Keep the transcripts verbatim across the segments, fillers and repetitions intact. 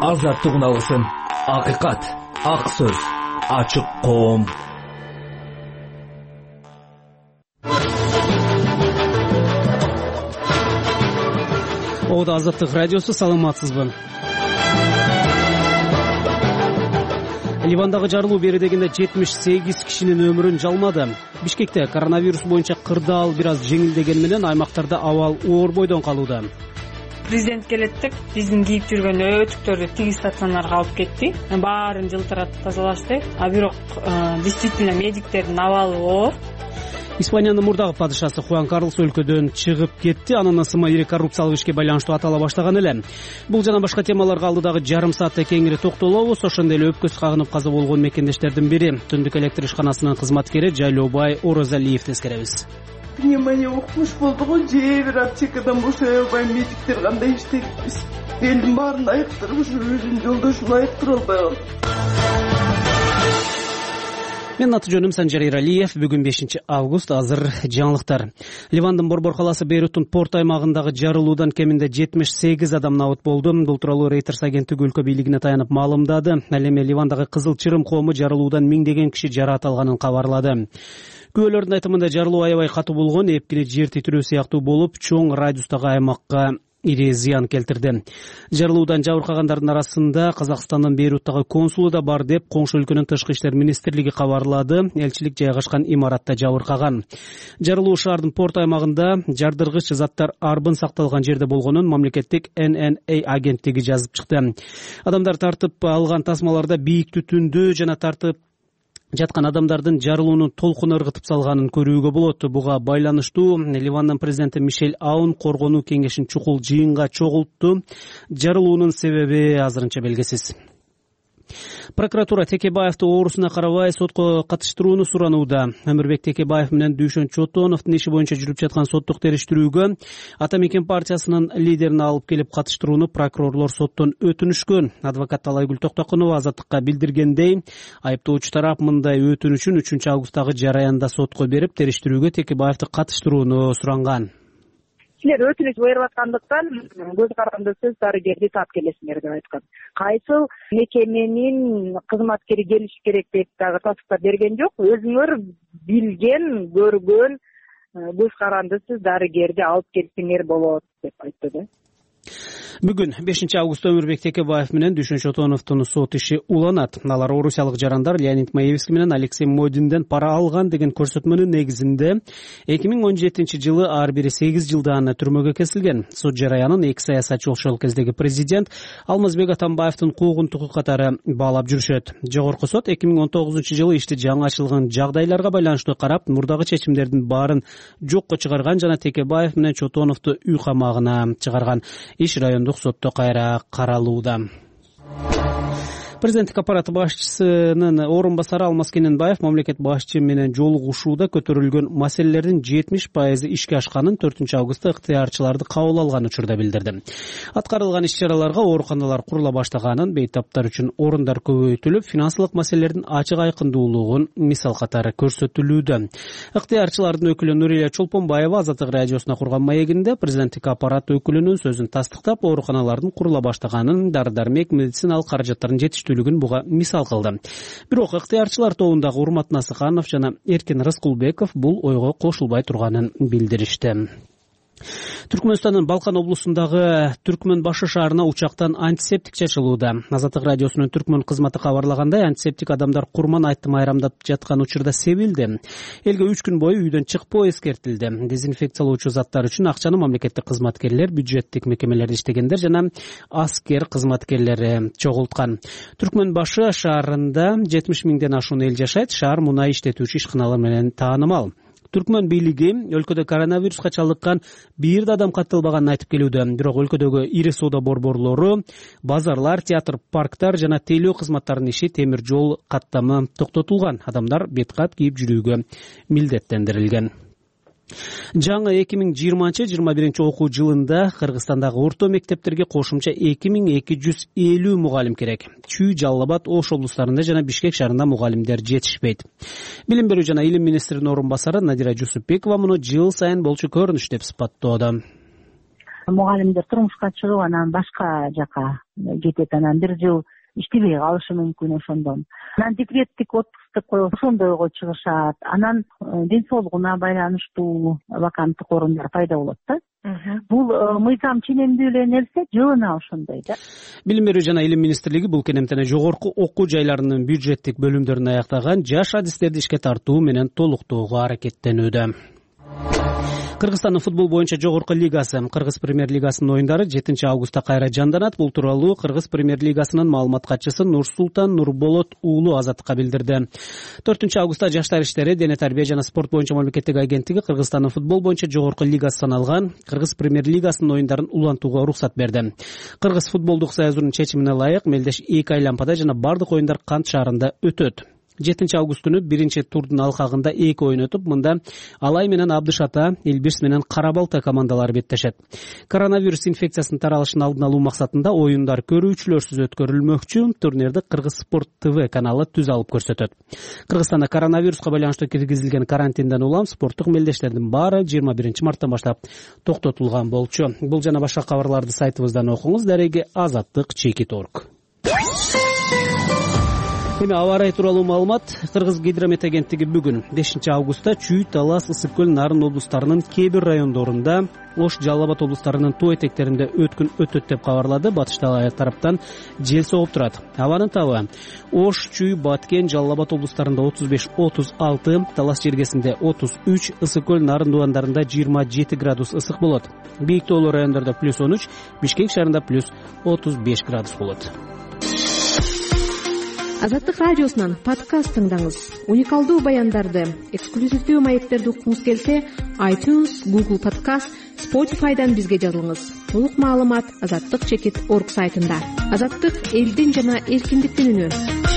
азаттык алсын, акыйкат, ак сөз, ачык коом. Ода Азаттык радиосу, саламатсызбы? Ливандагы жарылуу бери дегенде жетимиш сегиз кишинин өмүрүн жалмады. Бишкекте коронавирус боюнча кырдаал бир аз жеңилдеген менен аймактарда абал оор бойдон калууда. Президент келеттик биздин кийип жүргөн өтүктөрдү тиги стационарга алып кетти. Баарын жылтыратып тазалашты. А бирок действительно медиктердин абалы оор. Испаниянын мурдагы падышасы Хуан Карлос өлкөдөн чыгып кетти. Анын ысымы ири коррупциялык ишке байланыштуу атала баштаган эле. Бул жана башка темаларга алдыдагы жарым саатта кеңири токтолобуз. Ошондой эле өпкөсү кагынып каза болгон мекендештердин бири Түндүк электр ишканасынын кызматкери Жайлообай Орозалиев тескеребиз. Пневмония укмуш болду го, же бир аптекадан бошой албай медиктер кандай иштейбиз. Элдин баарын айыктырып, ушу өзүнүн жолдошун айыктыра албай калды. Менин аты жөнүм Санжар Эралиев. Бүгүн бешинчи август, азыр жаңылыктар. Ливандын Борбор калаасы Бейруттун порт аймагындагы жарылуудан кеминде жетимиш сегиз адам набыт болду. Бул тууралуу Reuters агенттиги өлкө бийлигине таянып маалымдады. Ал эми Ливандагы Кызыл Чырым коому жарылуудан миңдеген киши жараат алганын кабарлады. Күбөлөрдүн айтымында жарылуу аябай катуу болгон, эпкиле жер титирөө сыяктуу болуп, чоң радиустагы аймакка ири зыян келтирди. Жарылуудан жабыркагандардын арасында Казакстандын Бейруттагы консулу да бар деп коңшу өлкөнүн тышкы иштер министрлиги кабарлады. Элчилик жайгашкан имаратта жабыркаган. Жарылуу шаардын порт аймагында жардыргыч заттар арбын сакталган жерде болгонун мамлекеттик Эн Эн Эй агенттиги жазып чыкты. Адамдар тартып алган тасмаларда бийик түтүндү жана тартып жаткан адамдардын жарылуунун толкуну ыргытып салганын көрүүгө болот. Буга байланыштуу Ливандын президенти Мишель Аун коргонуу кеңешин чукул жыйынга чогултту. Жарылуунун себеби азырынча белгисиз. Прокуратура Текебаевди оорусуна карабай сотко катыштырууну суранууда. Өмүрбек Текебаев менен Дүйшөн Чотоновдун иши боюнча жүрүп жаткан соттук териштирүүгө Ата Мекен партиясынын лидерин алып келип катыштырууну прокурорлор соттон өтүнүшкөн. Адвокат Талайгүл Токтокунова Азаттыкка билдиргендей, айыптоочу тарап мындай өтүнүшүн үчүнчү августтагы жараянда сотко берип, териштирүүгө Текебаевди катыштырууну суранган. Силер өтүнүш берип аткандыктан көз карандысыз дарыгерди таап келесиңер деп айткан. Кайсыл мекеменин кызматкери келиш керек деп дагы тасыктап берген жок. Өзүңөр билген, көргөн көз карандысыз дарыгерди алып келсеңер болот деп айтты да. Бүгүн бешинчи августта Өмүрбек Текебаев менен Дүйшөн Чотоновдун сот иши уланат. Алар орусиялык жарандар Леонид Маевский менен Алексей Модинден пара алган деген көрсөтмөнүн негизинде эки миң он жетинчи жылы ар бири сегиз жылдан түрмөгө кесилген. Сот жараянын эки саясатчы ошол кездеги президент Алмазбек Атамбаевдин куугунтугу катары баалап жүрүшөт. Жогорку сот эки миң он тогузунчу жылы ишти жаңы ачылган жагдайларга байланыштуу карап, мурдагы чечимдердин баарын жокко чыгарган жана Текебаев менен Чотоновду үй камагына чыгарган. Иш райондук сотто кайра каралууда. Президенттик аппараты башчысынын орун басары Алмаз Кененбаев мамлекет башчы менен жолугушууда көтөрүлгөн маселелердин жетимиш пайызы ишке ашканын төртүнчү августта ыктыярчыларды кабыл алган учурда билдирди. Аткарылган иш-чараларга ооруканалар курула баштаганын, бейтаптар үчүн орундар көбөйтүлүп, финансылык маселелердин ачык айкындуулугун мисал катары көрсөтүлүүдө. Ыктыярчылардын өкүлү Нурия Чолпонбаева Азаттык радиосуна курган маегинде президенттик аппарат өкүлүнүн сөзүн тастыктап, ооруканалардын курула баштаганын, дары-дармек, медициналык каражаттардын жетиштүү буга мисал кылды. Бирок ыктыярчылар тобундагы Урмат Насыканов жана Эркин Рыскулбеков бул ойго кошулбай турганын билдиришти. Түркмөнстандын Балкан облусундагы Түркмөн башы шаарына учактан антисептик чачылууда. Азаттык радиосунун Түркмөн кызматы кабарлагандай, антисептик адамдар курман айтты майрамдап жаткан учурда себилди. Элге үч күн бою үйдөн чыкпоо эскертилди. Дезинфекциялоочу заттар үчүн акчаны мамлекеттик кызматкерлер, бюджеттик мекемелерде иштегендер жана аскер кызматкерлери чогулткан. Түркмөн башы шаарында жетимиш миңден ашуун эл жашайт. Шаар мунай иштетүүчү ишканалар менен таанымал. Түркмөн бийлиги өлкөдө коронавируска чалдыккан бир да адам катталбаганын айтып келүүдө. Бирок өлкөдөгү ири соода борборлору, базарлар, театр, парктар жана тейлөө кызматтарынын иши, темир жол каттамы токтотулган. Адамдар беткат кийип жүрүүгө милдеттендирилген. Жаңы эки миң жыйырманчы жыйырма биринчи окуу жылында Кыргызстандагы орто мектептерге кошумча эки миң эки жүз элүү мугалим керек. Чүй, Жалал Абад, Ош облустарында жана Бишкек шаарында мугалимдер жетишпейт. Билим берүү жана илим министринин орун басары Надира Жусупбекова муну жыл сайын болчу көрүнүш деп сыпаттоодо. мугалимдер турмушка чыгып анан башка жака кетет, анан бир жыл иштебей калышы мүмкүн ошондон. Анан декреттик отпуск коюп ошондойго чыгышат. Анан ден соолугуна байланыштуу ваканттык орундар пайда болот да. Бул мыйзам ченемдүү эле нерсе, жылына ошондой да. Билим берүү жана илим министрлиги бул кенемтене жогорку окуу жайларынын бюджеттик бөлүмдөрүн аяктаган жаш адистерди ишке тартуу менен толуктоого аракеттенүүдө. Кыргызстандын футбол боюнча жогорку лигасы, Кыргыз премьер-лигасынын оюндары жетинчи августта кайра жанданат. Бул тууралуу Кыргыз премьер-лигасынын маалымат катчысы Нурсултан Нурболот уулу Азаттыкка билдирди. төртүнчү августта Жаштар иштери, дене тарбия жана спорт боюнча мамлекеттик агенттиги Кыргызстандын футбол боюнча жогорку лигасы саналган Кыргыз премьер-лигасынын оюндарын улантууга уруксат берди. Кыргыз футболдук союзунун чечимине ылайык мелдеш эки айлампада жана бардык оюндар Кант шаарында өтөт. жетинчи август күнү биринчи турдун алкагында эки оюн өтүп, мында Алай менен Абдыш Ата, Элбирс менен Кара Балта командалары беттешет. Коронавирус инфекциясынын таралышын алдын алуу максатында оюндар көрүүчүлөрсүз өткөрүлмөкчү. Турнирди Кыргыз Спорт ТВ каналы түз алып көрсөтөт. Кыргызстанда коронавируска байланыштуу киргизилген карантинден улам спорттук мелдештердин баары жыйырма биринчи марттан баштап токтотулган болчу. Бул жана башка кабарларды сайтыбыздан окуңуз. Дареги Азаттык чекит точка орг. Эми аба ырайы тууралуу маалымат. Кыргыз гидромет агенттиги бүгүн бешинчи августта Чүй, Талас, Ысык көл, Нарын облустарынын кээ бир райондорунда, Ош, Жалал Абад облустарынын тоо этектеринде өткүн өтөт деп кабарлады. Батыш тараптан жел согуп турат. Абанын табы Ош, Чүй, Баткен, Жалал Абад облустарында отуз беш отуз алты, Талас жергесинде отуз үч, Ысык көл, Нарын дубандарында жыйырма жети градус ысык болот. Бийик тоолуу райондордо плюс он үч, Бишкек шаарында плюс отуз беш градус болот. Азаттык радиосунан подкаст тыңдаңыз. Уникалдуу баяндарды, эксклюзивдүү маектерди уккуңуз келсе, iTunes, Google Podcast, Spotify'дан бизге жазылыңыз. Толук маалымат азаттык чекит точка орг сайтында. Азаттык элдин жана эркиндиктин үнү.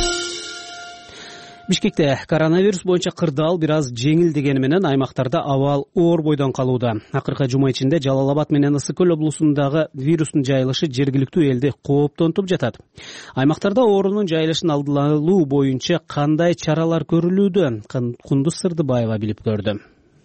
Бишкекте коронавирус боюнча кырдаал бир аз жеңил дегени менен аймактарда абал оор бойдон калууда. Акыркы жума ичинде Жалал Абад менен Ысык көл облусундагы вирустун жайылышы жергиликтүү элди кооптонтуп жатат. Аймактарда оорунун жайылышын алдын алуу боюнча кандай чаралар көрүлүүдө? Кундуз Сырдыбаева билип көрдү.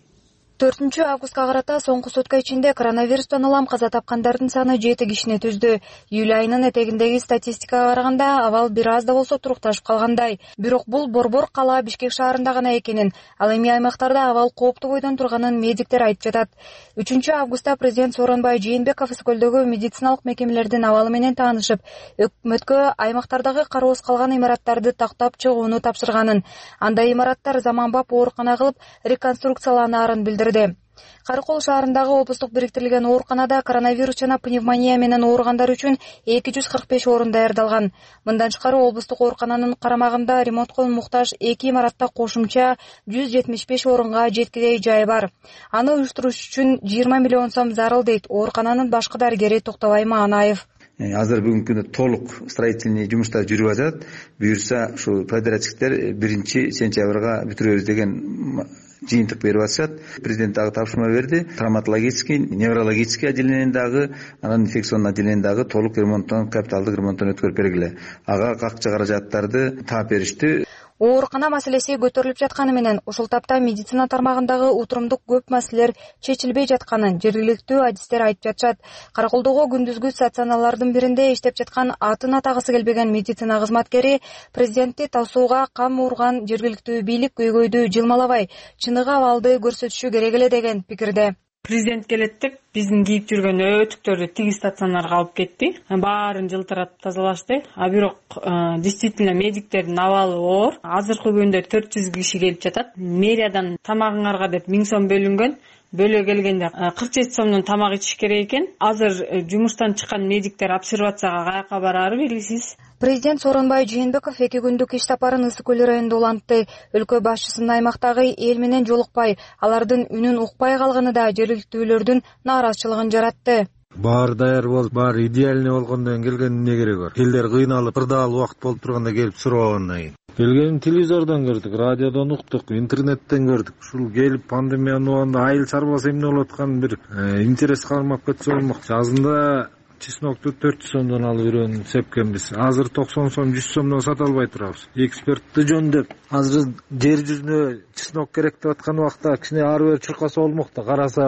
төртүнчү августка карата соңку сутка ичинде коронавирустан улам каза тапкандардын саны жети кишини түздү. Июль айынын этегиндеги статистикага караганда абал бир аз да болсо турукташып калгандай. Бирок бул борбор кала Бишкек шаарында гана экенин, ал эми аймактарда абал кооптуу бойдон турганын медиктер айтып жатат. үчүнчү августта президент Сооронбай Жээнбеков Ысык көлдөгү медициналык мекемелердин абалы менен таанышып, өкмөткө аймактардагы кароосуз калган имараттарды тактап чыгууну тапшырганын, андай имараттар заманбап оорукана кылып реконструкцияланаарын билдирди. Карыкол шаарындагы облустук бириктирилген ооруканада коронавирус жана пневмония менен ооругандар үчүн эки жүз кырк беш орун даярдалган. Мындан тышкары облустук оорукананын карамагында ремонтко муктаж эки имаратта кошумча жүз жетимиш беш орунга жеткилей жай бар. Аны уюштуруш үчүн жыйырма миллион сом зарыл дейт оорукананын башкы дарыгери Токтобай Манаев. Азыр бүгүнкү күндө толук строительный жумуштар жүрүп атат. Буюрса ушу подрядчиктер биринчи сентябрга бүтүрөбүз деген жыйынтык берип атышат. Президент дагы тапшырма берди. Травматологический, неврологический отделениени дагы, анан инфекционный отделениени дагы толук ремонттон, капиталдык ремонттон өткөрүп бергиле. Ага акча каражаттарды таап беришти. Оорукана маселеси көтөрүлүп жатканы менен ушул тапта медицина тармагындагы утурумдук көп маселелер чечилбей жатканын жергиликтүү адистер айтып жатышат. Караколдогу күндүзгү стационарлардын биринде иштеп жаткан атын атагысы келбеген медицина кызматкери президентти тосууга кам урган жергиликтүү бийлик көйгөйдү жылмалабай, чыныгы абалды көрсөтүшү керек эле деген пикирде. Президент келет деп биздин кийип жүргөн өтүктөрдү тиги стационарга алып кетти. Баарын жылтыратып тазалашты. А бирок действительно медиктердин абалы оор. Азыркы күндө төрт жүз киши келип жатат. Мэриядан тамагыңарга деп миң сом бөлүнгөн. Бөлө келгенде кырк жети сомдон тамак ичиш керек экен. Азыр жумуштан чыккан медиктер обсервацияга каяка бараары белгисиз. Президент Сооронбай Жээнбеков эки күндүк иш сапарын Ысык көл районунда улантты. Өлкө башчысынын аймактагы эл менен жолукпай, алардын үнүн укпай калганы да жергиликтүүлөрдүн нааразычылыгын жаратты. Баары даяр болуп, баары идеальный болгондон келген эмне керек бар? Элдер кыйналып, кырдаал убакыт болуп турганда келип сурабагандан кийин. Келген телевизордон көрдүк, радиодон уктук, интернеттен көрдүк. Ушул келип пандемиянын убагында айыл чарбаса эмне болуп атканын бир интерес кармап кетсе болмок. Жазында чеснокту төрт жүз сомдон алып бирөөнү сепкенбиз. Азыр токсон сом, жүз сомдон сата албай турабыз. Экспертти жөндөп, азыр жер жүзүнө чеснок керек деп аткан убакта кичине ары бери чуркаса болмок да, караса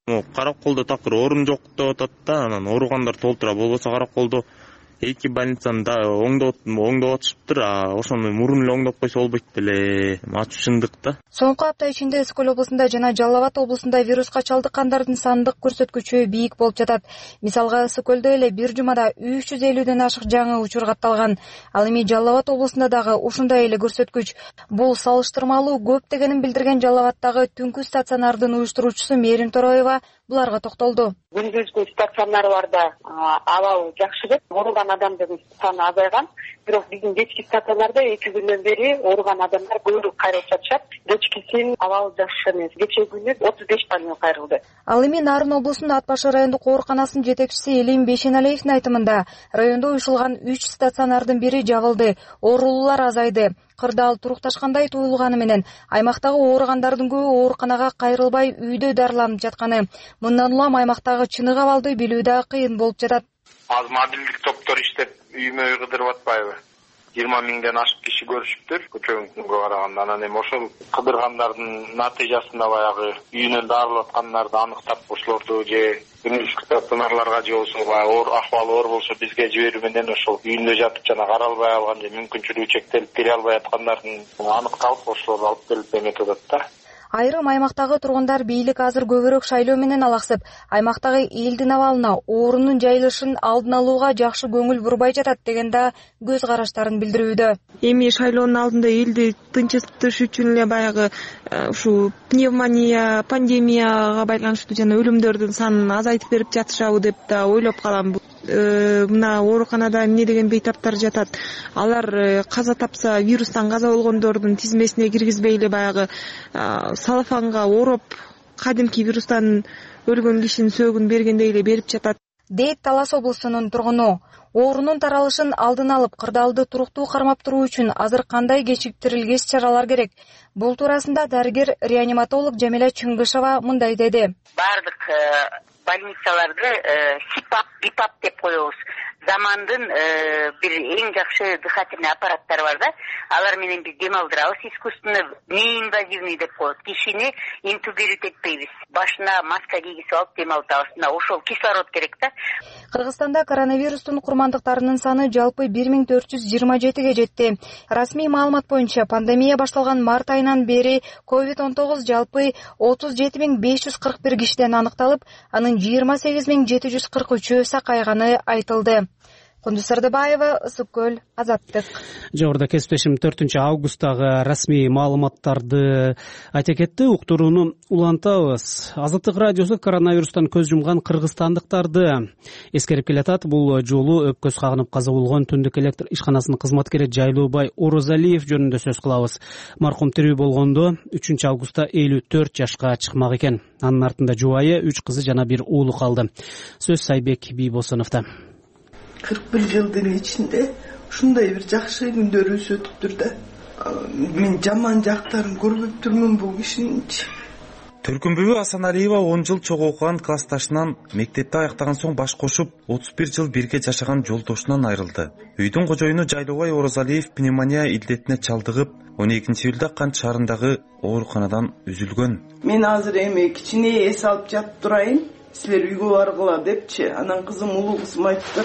Караколдо такыр орун жок деп атат да, анан ооругандар толтура, болбосо Караколдо эки больницаны да оңдоп оңдоп атышыптыр. Ошону мурун эле оңдоп койсо болбойт беле. Ачышындык да. Соңку апта ичинде Эс көл облусунда жана Жалал Абад облусунда вируска чалдыккандардын сандык көрсөткүчү бийик болуп жатат. Мисалга Эс көлдө эле бир жумада үч жүз элүүдөн ашык жаңы учур катталган. Ал эми Жалал Абад облусунда дагы ушундай эле көрсөткүч. Бул салыштырмалуу көп дегенин билдирген Жалал Абаддагы түнкү стационардын уюштуруучусу Мээрим Тороева буларга токтолду. Күндүзгү стационарларда абал жакшы деп, ооруган адамдын саны азайган. Бирок биздин кечки стационарда эки күндөн бери ооруган адамдар көбүрөөк кайрылып жатышат. Кечкисин абал жакшы эмес. Кечээ күнү отуз беш больной кайрылды. Ал эми Нарын облусунун Ат башы райондук ооруканасынын жетекчиси Элим Бешеналиевдин айтымында, райондо уюшулган үч стационардын бири жабылды, оорулуулар азайды. Кырдаал турукташкандай туюлганы менен аймактагы ооругандардын көбү ооруканага кайрылбай үйдө дарыланып жатканы. Мындан улам аймактагы чыныгы абалды билүү да кыйын болуп жатат. Азыр мобилдик топтор иштеп, үймө үй кыдырып атпайбы? жыйырма миңден ашык киши көрүшүптүр көчөгүн күнгө караганда. Анан эми ошол кыдыргандардын натыйжасында баягы үйүнөн дарылап аткандарды аныктап, ошолорду же күндүзгү стационарларга же болсо баягы оор акыбалы оор болсо бизге жиберүү менен ошол үйүндө жатып жана каралбай алган же мүмкүнчүлүгү чектелип келе албай аткандардын аныкталып, ошолорду алып келип эметип атат да. Айрым аймактагы тургундар бийлик азыр көбүрөөк шайлоо менен алаксып, аймактагы элдин абалына, оорунун жайылышын алдын алууга жакшы көңүл бурбай жатат деген да көз караштарын билдирүүдө. Эми шайлоонун алдында элди тынчытыш үчүн эле баягы ушу пневмония, пандемияга байланыштуу жана өлүмдөрдүн санын азайтып берип жатышабы деп да ойлоп калам. Мына ооруканада эмне деген бейтаптар жатат. Алар каза тапса, вирустан каза болгондордун тизмесине киргизбей эле баягы салафанга ороп, кадимки вирустан өлгөн кишинин сөөгүн бергендей эле берип жатат, дейт Талас облусунун тургуну. Оорунун таралышын алдын алып, кырдаалды туруктуу кармап туруу үчүн азыр кандай кечиктирилгес чаралар керек? Бул туурасында дарыгер реаниматолог Жамиля Чыңгышева мындай деди. Бардык больницаларды сипап, бипап деп коебуз. Замандын бир эң жакшы дыхательный аппараттар бар да. Алар менен биз дем алдырабыз, искусственно неинвазивный деп коет. Кишини интубировать этпейбиз. Башына маска кийгизип алып дем алдырабыз. Мына ошол кислород керек да. Кыргызстанда коронавирустун курмандыктарынын саны жалпы бир миң төрт жүз жыйырма жетиге жетти. Расмий маалымат боюнча пандемия башталган март айынан бери ковид он тогуз жалпы отуз жети миң беш жүз кырк бир кишиден аныкталып, анын жыйырма сегиз миң жети жүз кырк үчөө сакайганы айтылды. Кундуз Сардыбаева, Ысык көл, Азаттык. Жогоруда кесиптешим төртүнчү августтагы расмий маалыматтарды айта кетти. Уктурууну улантабыз. Азаттык радиосу коронавирустан көз жумган кыргызстандыктарды эскерип келатат. Бул жолу өпкөс кагынып каза болгон Түндүк электр ишканасынын кызматкери Жайлообай Орозалиев жөнүндө сөз кылабыз. Маркум тирүү болгондо үчүнчү августта элүү төрт жашка чыкмак экен. Анын артында жубайы, үч кызы жана бир уулу калды. Сөз Сайбек Бийбосуновдо. кырк бир жылдын ичинде ушундай бир жакшы күндөрүбүз өтүптүр да. Мен жаман жактарын көрбөптүрмүн бул кишининчи. Төркүнбүбү Асаналиева он жыл чогуу окуган классташынан, мектепти аяктаган соң баш кошуп, отуз бир жыл бирге жашаган жолдошунан айрылды. Үйдүн кожоюну Жайлообай Орозалиев пневмония илдетине чалдыгып, он экинчи июлда Кант шаарындагы ооруканадан үзүлгөн. Мен азыр эми кичине эс алып жатып турайын, силер үйгө баргыла депчи. Анан кызым, улуу кызым айтты: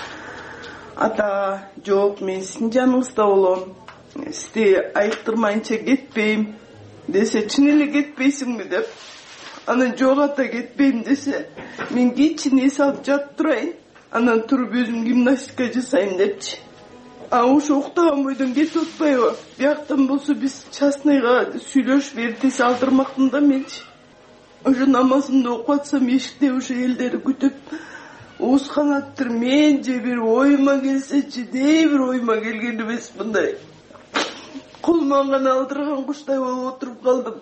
ата, жок, мен сиздин жаныңызда болом, сизди айыктырмайынча кетпейм десе, чын эле кетпейсиңби деп. Анан жок ата, кетпейм десе, мен кичине эс алып жатып турайын, анан туруп өзүм гимнастика жасайм депчи. А ошо уктаган бойдон кетип атпайбы? Бияктан болсо биз частныйга сүйлөшүп эртеси алдырмакмын да менчи. Ошо намазымды окуп атсам, эшикте ошо элдер күтүп, уусканаттыр, мен же бир оюма келсечи, дей бир оюма келген эмес, мындай колуман гана алдырган куштай болуп отуруп калдым.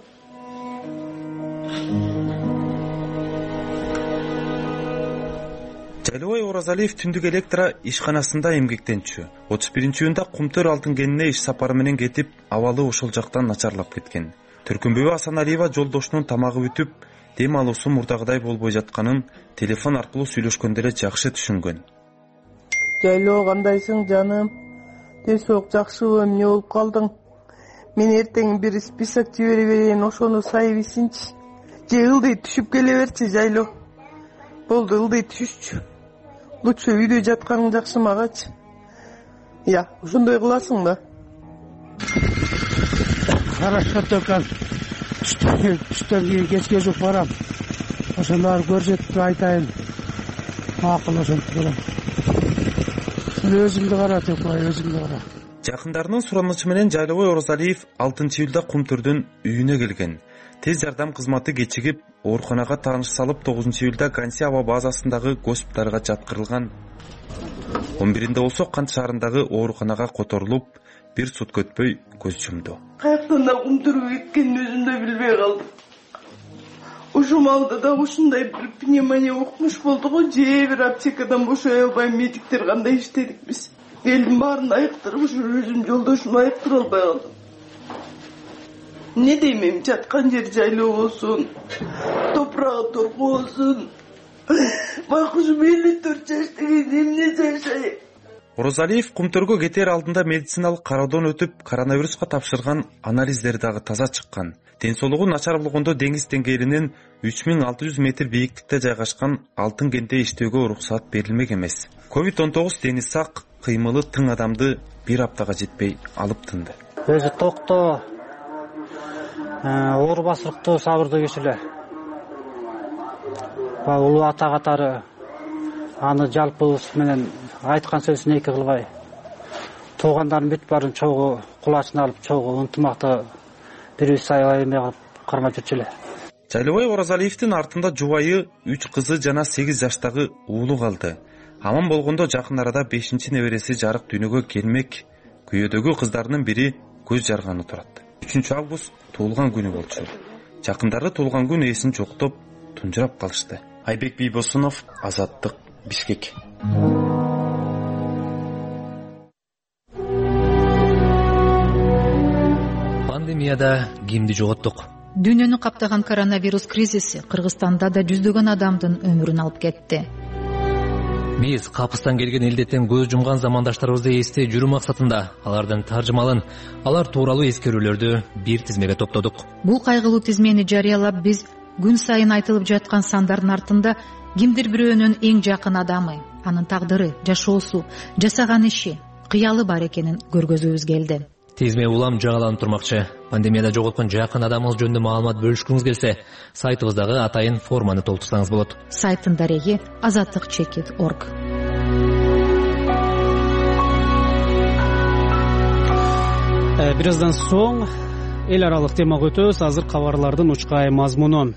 Жайлообай Орозалиев Түндүк электр ишканасында эмгектенчү. отуз биринчи июнда Кумтөр алтын кенине иш сапары менен кетип, абалы ошол жактан начарлап кеткен. Төркүнбүбү Асаналиева жолдошунун тамагы бүтүп, дем алуусу мурдагыдай болбой жатканын телефон аркылуу сүйлөшкөндө эле жакшы түшүнгөн. Жайлоо, кандайсың жаным? Ден соолук жакшыбы? Эмне болуп калдың? Мен эртең бир список жибере берейин, ошону сайбысынчы. же ылдый түшүп келе берчи жайлоо. Болду, ылдый түшүчү. Лучше үйдө жатканың жакшы магачы. Я, ошондой кыласың да. Хорошо только түштөн кийин кечке жук барам. Ошондор көрсөтүп айтайын. Макул ошентип барам. Өзүңдү кара Текбай, өзүңдү кара. Жакындарынын суранычы менен Жайлобой Оразалиев алтынчы июлда Кумтөрдөн үйүнө келген. Тез жардам кызматы кечигип, ооруканага тааныш салып, тогузунчу июлда Ганси аба базасындагы госпиталга жаткырылган. он биринде болсо Кант шаарындагы ооруканага которулуп, бир сутка өтпөй көз жумду. Каяктан да Кумтөргө кеткенин өзүм да билбей калдым. Ошол маалда да ушундай бир пневмония укмуш болду го, же бир аптекадан бошой албай медиктер кандай иштедик биз. Элдин баарын айыктырып, ушу өзүм жолдошумду айыктыра албай калдым. Не дейм, жаткан жер жайлоо болсун, топурагы торку болсун. Байкушум элүү төрт жашта эмне жашайм? Оразалиев Кумтөргө кетер алдында медициналык кароодон өтүп, коронавируска тапшырган анализдери дагы таза чыккан. Ден соолугу начар болгондо деңиз деңгээлинен үч миң алты жүз метр бийиктикте жайгашкан алтын кенде иштөөгө уруксаат берилмек эмес. ковид он тогуз дени сак, кыймылы тың адамды бир аптага жетпей алып тынды. Өзү токтоо, оор басырыктуу сабырдуу кишилер. Ба улуу ата катары аны жалпыбыз менен айткан сөзүн эки кылбай, туугандардын бүт баарын чогуу кулачына алып, чогуу ынтымакта бирибиз аябай эме кылып кармап жүрчү эле. Жайлобой Оразалиевдин артында жубайы, үч кызы жана сегиз жаштагы уулу калды. Аман болгондо жакын арада бешинчи небереси жарык дүйнөгө келмек. Күйөөдөгү кыздарынын бири көз жарганы турат. үчүнчү август туулган күнү болчу. Жакындары туулган күн эсин жоктоп, тунжурап калышты. Айбек Бийбосунов, Азаттык, Бишкек. Пандемияда кимди жоготтук? Дүйнөнү каптаган коронавирус кризиси Кыргызстанда да жүздөгөн адамдын өмүрүн алып кетти. Биз капыстан келген илдеттен көз жумган замандаштарыбызды эстей жүрүү максатында алардын таржымалын, алар тууралуу эскерүүлөрдү бир тизмеге топтодук. Бул кайгылуу тизмени жарыялап, биз күн сайын айтылып жаткан сандардын артында кимдир бирөөнүн эң жакын адамы, анын тагдыры, жашоосу, жасаган иши, кыялы бар экенин көргөзүүбүз келди. Тизме улам жагаланып турмакчы. Пандемияда жоготкон жакын адамыңыз жөнүндө маалымат бөлүшкүңүз келсе, сайтыбыздагы атайын форманы толтурсаңыз болот. Сайттын дареги азаттык чекит точка орг. Бир аздан соң эл аралык темага өтөбүз. Азыр кабарлардын учкай мазмуну.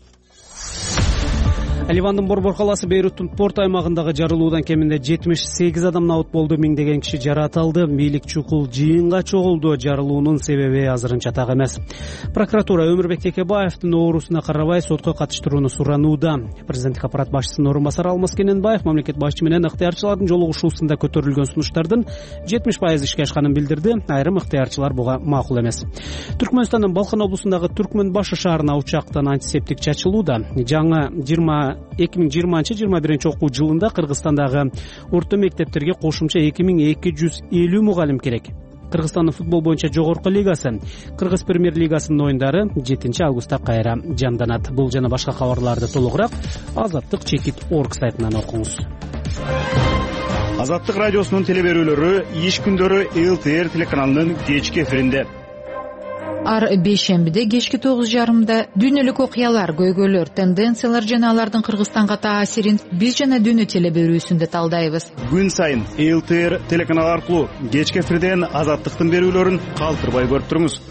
Ливандын Борбор калаасы Бейруттун порт аймагындагы жарылуудан кеминде жетимиш сегиз адам набыт болду, миңдеген киши жаратылды. Бийлик чукул жыйынга чогулду. Жарылуунун себеби азырынча так эмес. Прокуратура Өмүрбек Текебаевдин оорусуна карабай сотко катыштырууну суранууда. Президенттик аппарат башчысынын орун басары Алмаз Кененбаев мамлекет башчысы менен ыктыярчылардын жолугушуусунда көтөрүлгөн сунуштардын жетимиш пайызы ишке ашканын билдирди. Айрым ыктыярчылар буга макул эмес. Түркмөнстандын Балкан облусундагы Түркмөн башы шаарына учактан антисептик чачылууда. Жаңы эки миң жыйырманчы жыйырма биринчи окуу жылында Кыргызстандагы орто мектептерге кошумча эки миң эки жүз элүү мугалим керек. Кыргызстандын футбол боюнча жогорку лигасы, Кыргыз премьер лигасынын оюндары жетинчи августта кайра жанданат. Бул жана башка кабарларды толугураак азаттык чекит точка орг сайтынан окуңуз. Азаттык радиосунун телеберүүлөрү иш күндөрү эл тэ эр телеканалынын кечки эфиринде. Ар бейшембиде кечки тогуз жарымда дүйнөлүк окуялар, көйгөйлөр, тенденциялар жана алардын Кыргызстанга таасирин биз жана дүйнө телеберүүсүндө талдайбыз. Күн сайын эл тэ эр телеканалы аркылуу кечки эфирден азаттыктын берүүлөрүн калтырбай көрүп туруңуз.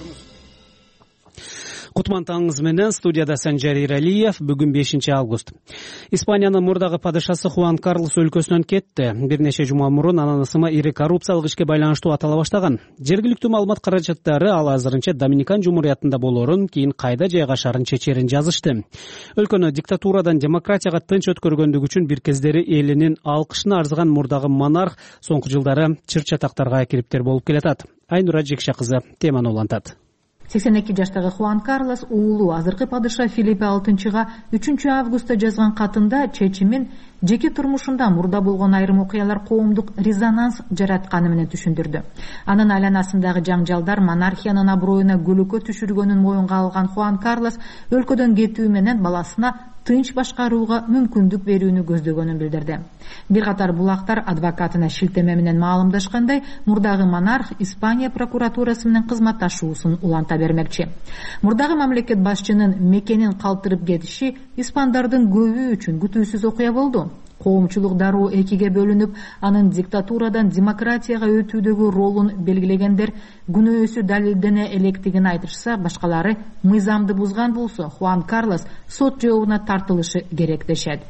Кутман таңыңыз менен студияда Санжар Иралиев. Бүгүн бешинчи август. Испаниянын мурдагы падышасы Хуан Карлос өлкөсүнөн кетти. Бир нече жума мурун анын ысымы ири коррупциялык ишке байланыштуу атала баштаган. Жергиликтүү маалымат каражаттары ал азырынча Доминикан Жумуриятында болорун, кийин кайда жайгашарын чечерин жазышты. Өлкөнү диктатурадан демократияга тынч өткөргөндүгү үчүн бир кездери элинин алкышына арзыган мурдагы монарх соңку жылдары чыр чатактарга кириптер болуп келатат. Айнура Жекше кызы теманы улантат. сексен эки жаштагы Хуан Карлос уулу азыркы падыша Филиппе алтынчыга үчүнчү августта жазган катында чечимин жеке турмушунда мурда болгон айрым окуялар коомдук резонанс жаратканы менен түшүндүрдү. Анын айланасындагы жаңжалдар монархиянын аброюна көлөкө түшүргөнүн моюнга алган Хуан Карлос өлкөдөн кетүү менен баласына тынч башкарууга мүмкүндүк берүүнү көздөгөнүн билдирди. Бир катар булактар адвокатына шилтеме менен маалымдашкандай, мурдагы монарх Испания прокуратурасы менен кызматташуусун уланта бермекчи. Мурдагы мамлекет башчынын мекенин калтырып кетиши испандардын көбү үчүн күтүүсүз окуя болду. Коомчулук дароо экиге бөлүнүп, анын диктатурадан демократияга өтүүдөгү ролун белгилегендер күнөөсү далилдене электигин айтышса, башкалары мыйзамды бузган болсо, Хуан Карлос сот жообуна тартылышы керек дешет.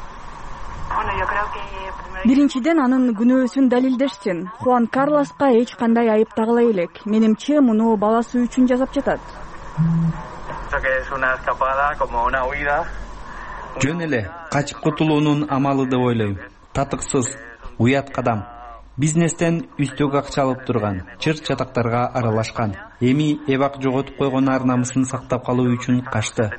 Биринчиден анын күнөөсүн далилдешсин. Хуан Карлоска эч кандай айып тагыла элек. Менимче, муну баласы үчүн жасап жатат. Жөн эле качып кутулуунун амалы деп ойлойм. Татыксыз, уят кадам. Бизнестен үстөк акча алып турган, чырт чатактарга аралашкан. Эми эбак жоготуп койгон ар намысын сактап калуу үчүн качты.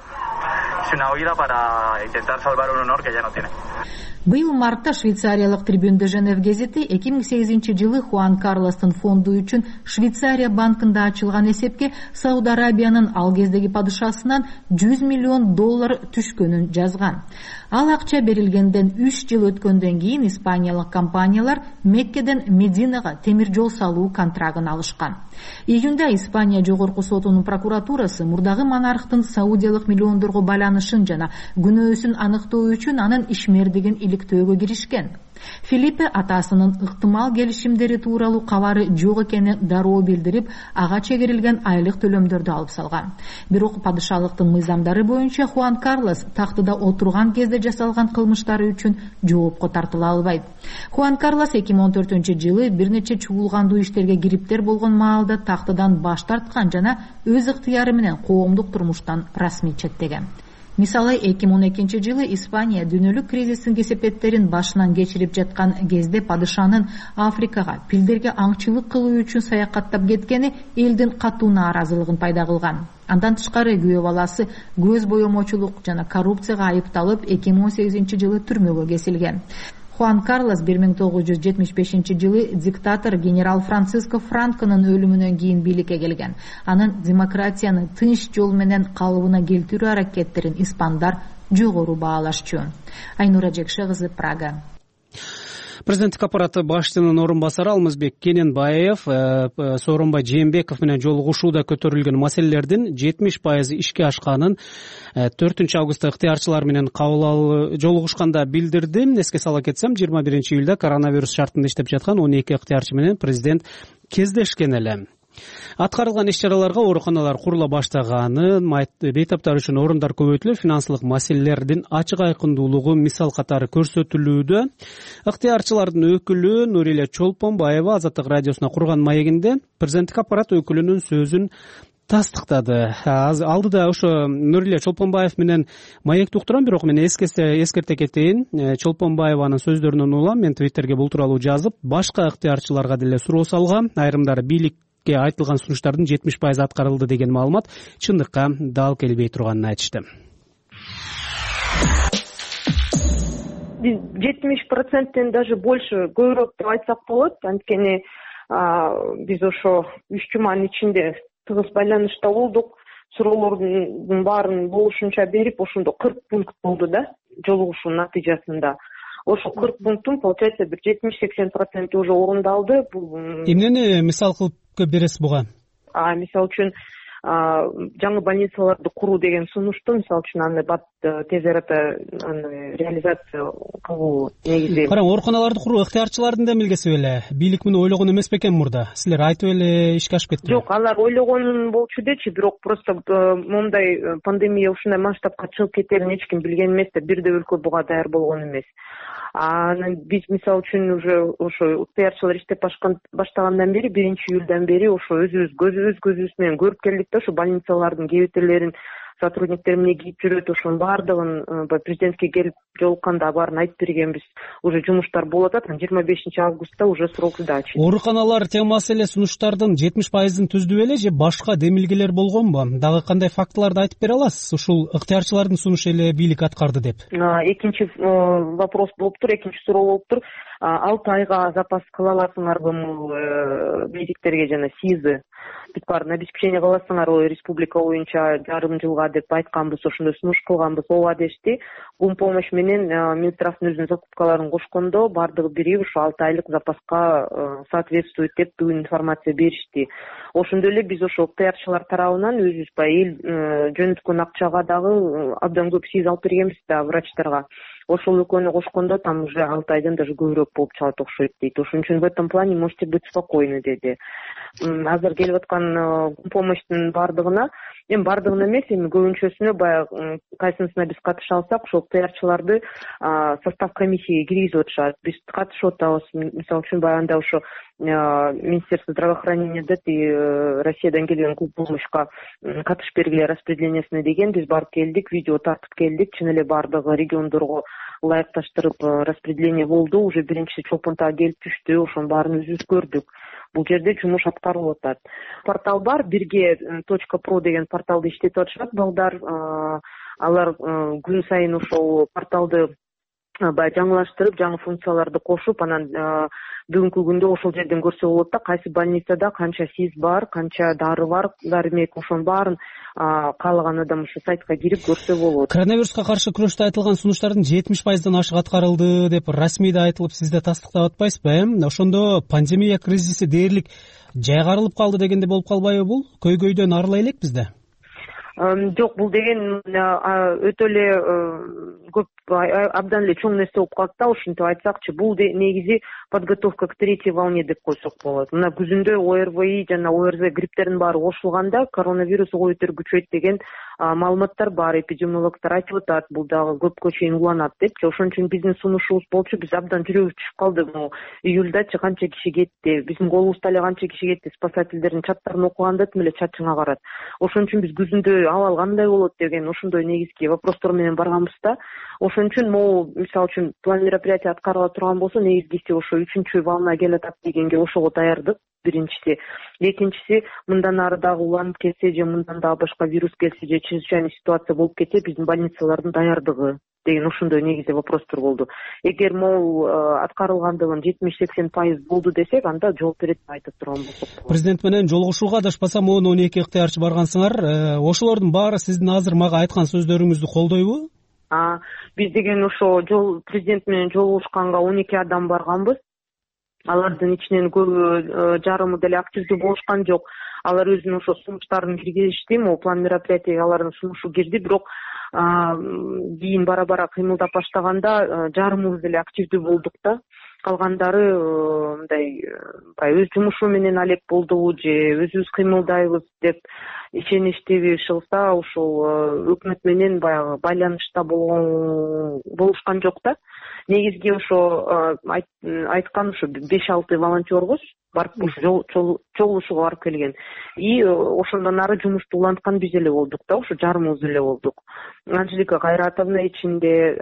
Быйыл мартта швейцариялык Трибюн де Женев гезити эки миң сегизинчи жылы Хуан Карлостун фонду үчүн Швейцария банкында ачылган эсепке Сауд Арабиянын ал кездеги падышасынан жүз миллион доллар түшкөнүн жазган. Ал акча берилгенден үч жыл өткөндөн кийин испаниялык компаниялар Меккеден Мединага темир жол салуу контрагын алышкан. Июнда Испания жогорку сотунун прокуратурасы мурдагы монархтын саудиялык миллиондорго байланышын жана күнөөсүн аныктоо үчүн анын ишмердигин иликтөөгө киришкен. Филиппе атасынын ыктымал келишимдери тууралуу кабары жок экенин дароо билдирип, ага чегерилген айлык төлөмдөрдү алып салган. Бирок падышалыктын мыйзамдары боюнча Хуан Карлос тактыда отурган кезде жасалган кылмыштары үчүн жоопко тартыла албайт. Хуан Карлос эки миң он төртүнчү жылы бир нече чуулгандуу иштерге кириптер болгон маалда тактыдан баш тарткан жана өз ыктыяры менен коомдук турмуштан расмий четтеген. Мисалы, эки миң он экинчи жылы Испания дүйнөлүк кризистин кесепеттерин башынан кечирип жаткан кезде падышанын Африкага пилдерге аңчылык кылуу үчүн саякаттап кеткени элдин катуу нааразылыгын пайда кылган. Андан тышкары күйөө баласы көз боемочулук жана коррупцияга айыпталып эки миң он сегизинчи жылы түрмөгө кесилген. Хуан Карлос бир миң тогуз жүз жетимиш бешинчи жылы диктатор генерал Франциско Франконун өлүмүнөн кийин бийликке келген. Анын демократияны тынч жол менен калыбына келтирүү аракеттерин испандар жогору баалашчу. Айнура Жекше кызы, Прага. Президенттик аппараты башчынын орун басары Алмазбек Кененбаев Сооронбай Жээнбеков менен жолугушууда көтөрүлгөн маселелердин жетимиш пайызы ишке ашканын төртүнчү августта ыктыярчылар менен кабыл алуу жолугушканда билдирди. Эске сала кетсем, жыйырма биринчи июлда коронавирус шартында иштеп жаткан он эки ыктыярчы менен президент кездешкен эле. Аткарылган иш-чараларга ооруканалар курула баштаганын, бейтаптар үчүн орундар көбөйтүлүп, финансылык маселелердин ачык айкындуулугу мисал катары көрсөтүлүүдө. Ыктыярчылардын өкүлү Нуриле Чолпонбаева Азаттык радиосуна курган маегинде президенттик аппарат өкүлүнүн сөзүн тастыктады. Алдыда ошо Нуриле Чолпонбаев менен маекти уктурам, бирок мен эскерте кетейин. Чолпонбаеванын сөздөрүнөн улам мен Твиттерге бул тууралуу жазып, башка ыктыярчыларга деле суроо салгам. Айрымдары бийлик айтылган сунуштардын жетимиш пайызы аткарылды деген маалымат чындыкка дал келбей турганын айтышты. Биз жетимиш проценттен даже больше көбүрөөк деп айтсак болот. Анткени биз ошо үч жуманын ичинде тыгыз байланышта болдук. Суроолордун баарын болушунча берип, ошондо кырк пункт болду да жолугушуунун натыйжасында. Ошо кырк пункттун, получается, бир жетимиш сексен проценти уже орундалды. Эмнени мисал кылып бересиз буга? А, мисалы үчүн жаңы больницаларды куруу деген сунушту, мисалы үчүн аны бат тез арада аны реализация кылуу негизи. Караң, ооруканаларды куруу ыктыярчылардын да милгеси беле. Бийлик муну ойлогон эмес бекен мурда? Силер айтып эле ишке ашып кеттиңер. Жок, алар ойлогон болчу дечи, бирок просто момундай пандемия ушундай масштабка чыгып кетерин эч ким билген эмес да, бир да өлкө буга даяр болгон эмес. Анан биз мисалы үчүн уже ошо ыктыярчылар иштеп баштагандан бери, биринчи июлдан бери ошо өзүбүз көзүбүз көзүбүз менен көрүп келдик да, ошо больницалардын кебетелерин сотрудниктер эмне кийип жүрөт, ошонун баардыгын президентке келип жолукканда баарын айтып бергенбиз. Уже жумуштар болуп атат. жыйырма бешинчи августта уже срок сдачи. Ооруканалар темасы эле сунуштардын жетимиш пайызын түздү беле же башка демилгелер болгонбу? Дагы кандай фактыларды айтып бере аласыз? Ушул ыктыярчылардын сунушу эле бийлик аткарды деп. Экинчи вопрос болуптур, экинчи суроо болуптур. алты айга запас кыла аласыңарбы медиктерге жана СИЗы? Бүт баарын обеспечение кыла аласыңарбы республика боюнча жарым жылга деп айтканбыз, ошондой сунуш кылганбыз. Ооба дешти. Гум помощь менен Минздравдын өзүнүн закупкаларын кошкондо баардыгы бири ушу алты айлык запаска соответствует деп бүгүн информация беришти. Ошондой эле биз ошо ыктыярчылар тарабынан өзүбүз баягы эл жөнөткөн акчага дагы абдан көп СИЗ алып бергенбиз да врачтарга. Ошол экөөнү кошкондо там уже алты айдан даже көбүрөөк болуп чыгат окшойт дейт. Ошон үчүн в этом плане можете быть спокойны деди. Азыр келип аткан помощьтун баардыгына, эми баардыгына эмес, эми көбүнчөсүнө баягы кайсынысына биз катыша алсак, ошол ыктыярчыларды состав комиссияга киргизип атышат. Биз катышып атабыз. Мисалы үчүн баягында ошо Министерство здравоохранения и Россиядан келген гум помощька катышып бергиле распределениясына деген биз барып келдик, видео тартып келдик. Чын эле баардыгы региондорго ылайыкташтырып распределение болду. Уже биринчи чолпонтага келип түштү. Ошонун баарын өзүбүз көрдүк. Бул жерде жумуш аткарылып атат. Портал бар, бирге точка про деген порталды иштетип атышат балдар. Алар күн сайын ошол порталды баягы жаңылаштырып, жаңы функцияларды кошуп, анан бүгүнкү күндө ошол жерден көрсө болот да, кайсы больницада канча СИЗ бар, канча дары бар, дармек, ошонун баарын каалаган адам ушу сайтка кирип көрсө болот. Коронавируска каршы күрөштө айтылган сунуштардын жетимиш пайыздан ашык аткарылды деп расмийде айтылып, сиз да тастыктап атпайсызбы? Ошондо пандемия кризиси дээрлик жайгарылып калды дегенде болуп калбайбы бул? Көйгөйдөн арыла элекпиз да. Жок, бул деген өтө эле көп, абдан эле чоң нерсе болуп калды да. Ушинтип айтсакчы, бул негизи подготовка к третьей волне деп койсок болот. Мына күзүндө ОРВИ жана ОРЗ грипптердин баары кошулганда коронавирус ойотор күчөйт деген маалыматтар бар. Эпидемиологдор айтып атат, бул дагы көпкө чейин уланат депчи. Ошон үчүн биздин сунушубуз болчу, биз абдан жүрөгүбүз түшүп калды. Июльдачы канча киши кетти, биздин колубузда эле канча киши кетти. Спасательдердин чаттарын окуганда тим эле чачың агарат. Ошон үчүн биз күзүндө абал кандай болот деген ошондой негизги вопростор менен барганбыз да. Ошон үчүн могу мисалы үчүн план мероприятия аткарыла турган болсо, негизгиси ошо үчүнчү волна келатат дегенге ошого даярдык. Биринчиси, экинчиси, мындан ары дагы уланып кетсе же мындан дагы башка вирус келсе же чрезвычайный ситуация болуп кетсе, биздин больницалардын даярдыгы деген ошондой негизги вопростор болду. Эгер могу аткарылгандыгын жетимиш сексен пайыз болду десек, анда жооп берет деп айтып турган болсок. Президент менен жолугушууга адашпасам он он эки ыктыярчы баргансыңар. Ошолордун баары сиздин азыр мага айткан сөздөрүңүздү колдойбу? Биз деген ошо жол президент менен жолугушканга он эки адам барганбыз. Алардын ичинен көбү жарымы деле активдүү болушкан жок. Алар өзүнүн ошо сунуштарын киргизишти, могу план мероприятияга алардын сунушу кирди, бирок кийин бара-бара кыймылдап баштаганда жарымыбыз деле активдүү болдук да. Калгандары мындай баягы өз жумушу менен алек болдубу же өзүбүз кыймылдайбыз деп ишеништиби, шылса ушул өкмөт менен баягы байланышта болгон болушкан жок да. Негизги ошо айткан ушу беш алты волонтербуз барып чогулушууга барып келген. И ошондон ары жумушту уланткан биз эле болдук да, ошо жарымыбыз эле болдук. Анжелика Кайратовна ичинде,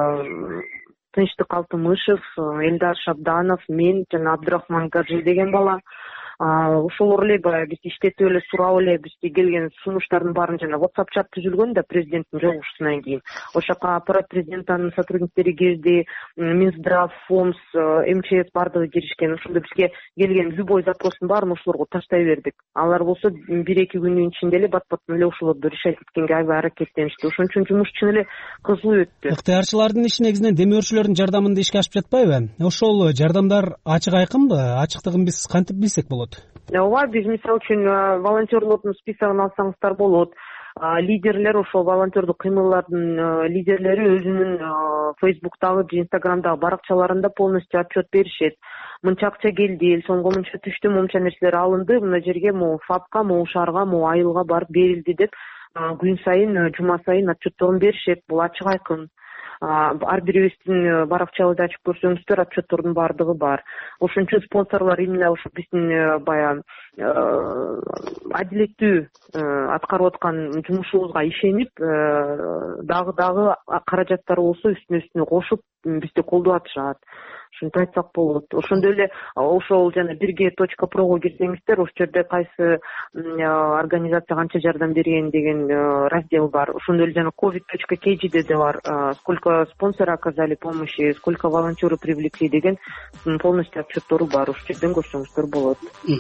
Тынчтык Алтымышев, Элдар Шабданов, мен жана Абдурахман Гаджи деген бала. Ошолор эле баягы биз иштетип эле сурап эле бизге келген сунуштардын баарын жана WhatsApp чат түзүлгөн да президенттин жолугушуусунан кийин. Ошол жака аппарат президентинин сотрудниктери кирди, Минздрав, ФОМС, МЧС бардыгы киришкен. Ошондо бизге келген любой запростун баарын ошолорго таштай бердик. Алар болсо бир эки күндүн ичинде эле бат-баттан эле ошолорду решать эткенге аябай аракеттеништи. Ошон үчүн жумуш чын эле кызуу өттү. Ыктыярчылардын иши негизинен демөөрчүлөрдүн жардамында ишке ашып жатпайбы? Ошол жардамдар ачык айкынбы? Ачыктыгын биз кантип билсек болот? Ооба, биз мисалы үчүн волонтерлордун списогун алсаңыздар болот. Лидерлер, ошол волонтердук кыймылдардын лидерлери өзүнүн Фейсбуктагы же Инстаграмдагы баракчаларында полностью отчет беришет. Мынча акча келди, сомго мынча түштү, момча нерселер алынды, мына жерге могу ФАПка, могу шаарга, могу айылга барып берилди деп күн сайын, жума сайын отчетторун беришет. Бул ачык айкын. Ар бирибиздин баракчабызды ачып көрсөңүздөр, отчеттордун баардыгы бар. Ошон үчүн спонсорлор именно ошо биздин баягы адилеттүү аткарып аткан жумушубузга ишенип дагы дагы каражаттар болсо үстүнө үстүнө кошуп бизди колдоп атышат. Ушинтип айтсак болот. Ошондой эле ошол жана бирге точка прого кирсеңиздер, ошол жерде кайсы организация канча жардам берген деген раздел бар. Ошондой эле жана ковид точка кей джи де бар. Сколько спонсоры оказали помощи, сколько волонтеры привлекли деген полностью отчеттору бар. Ошол жерден көрсөңүздөр болот.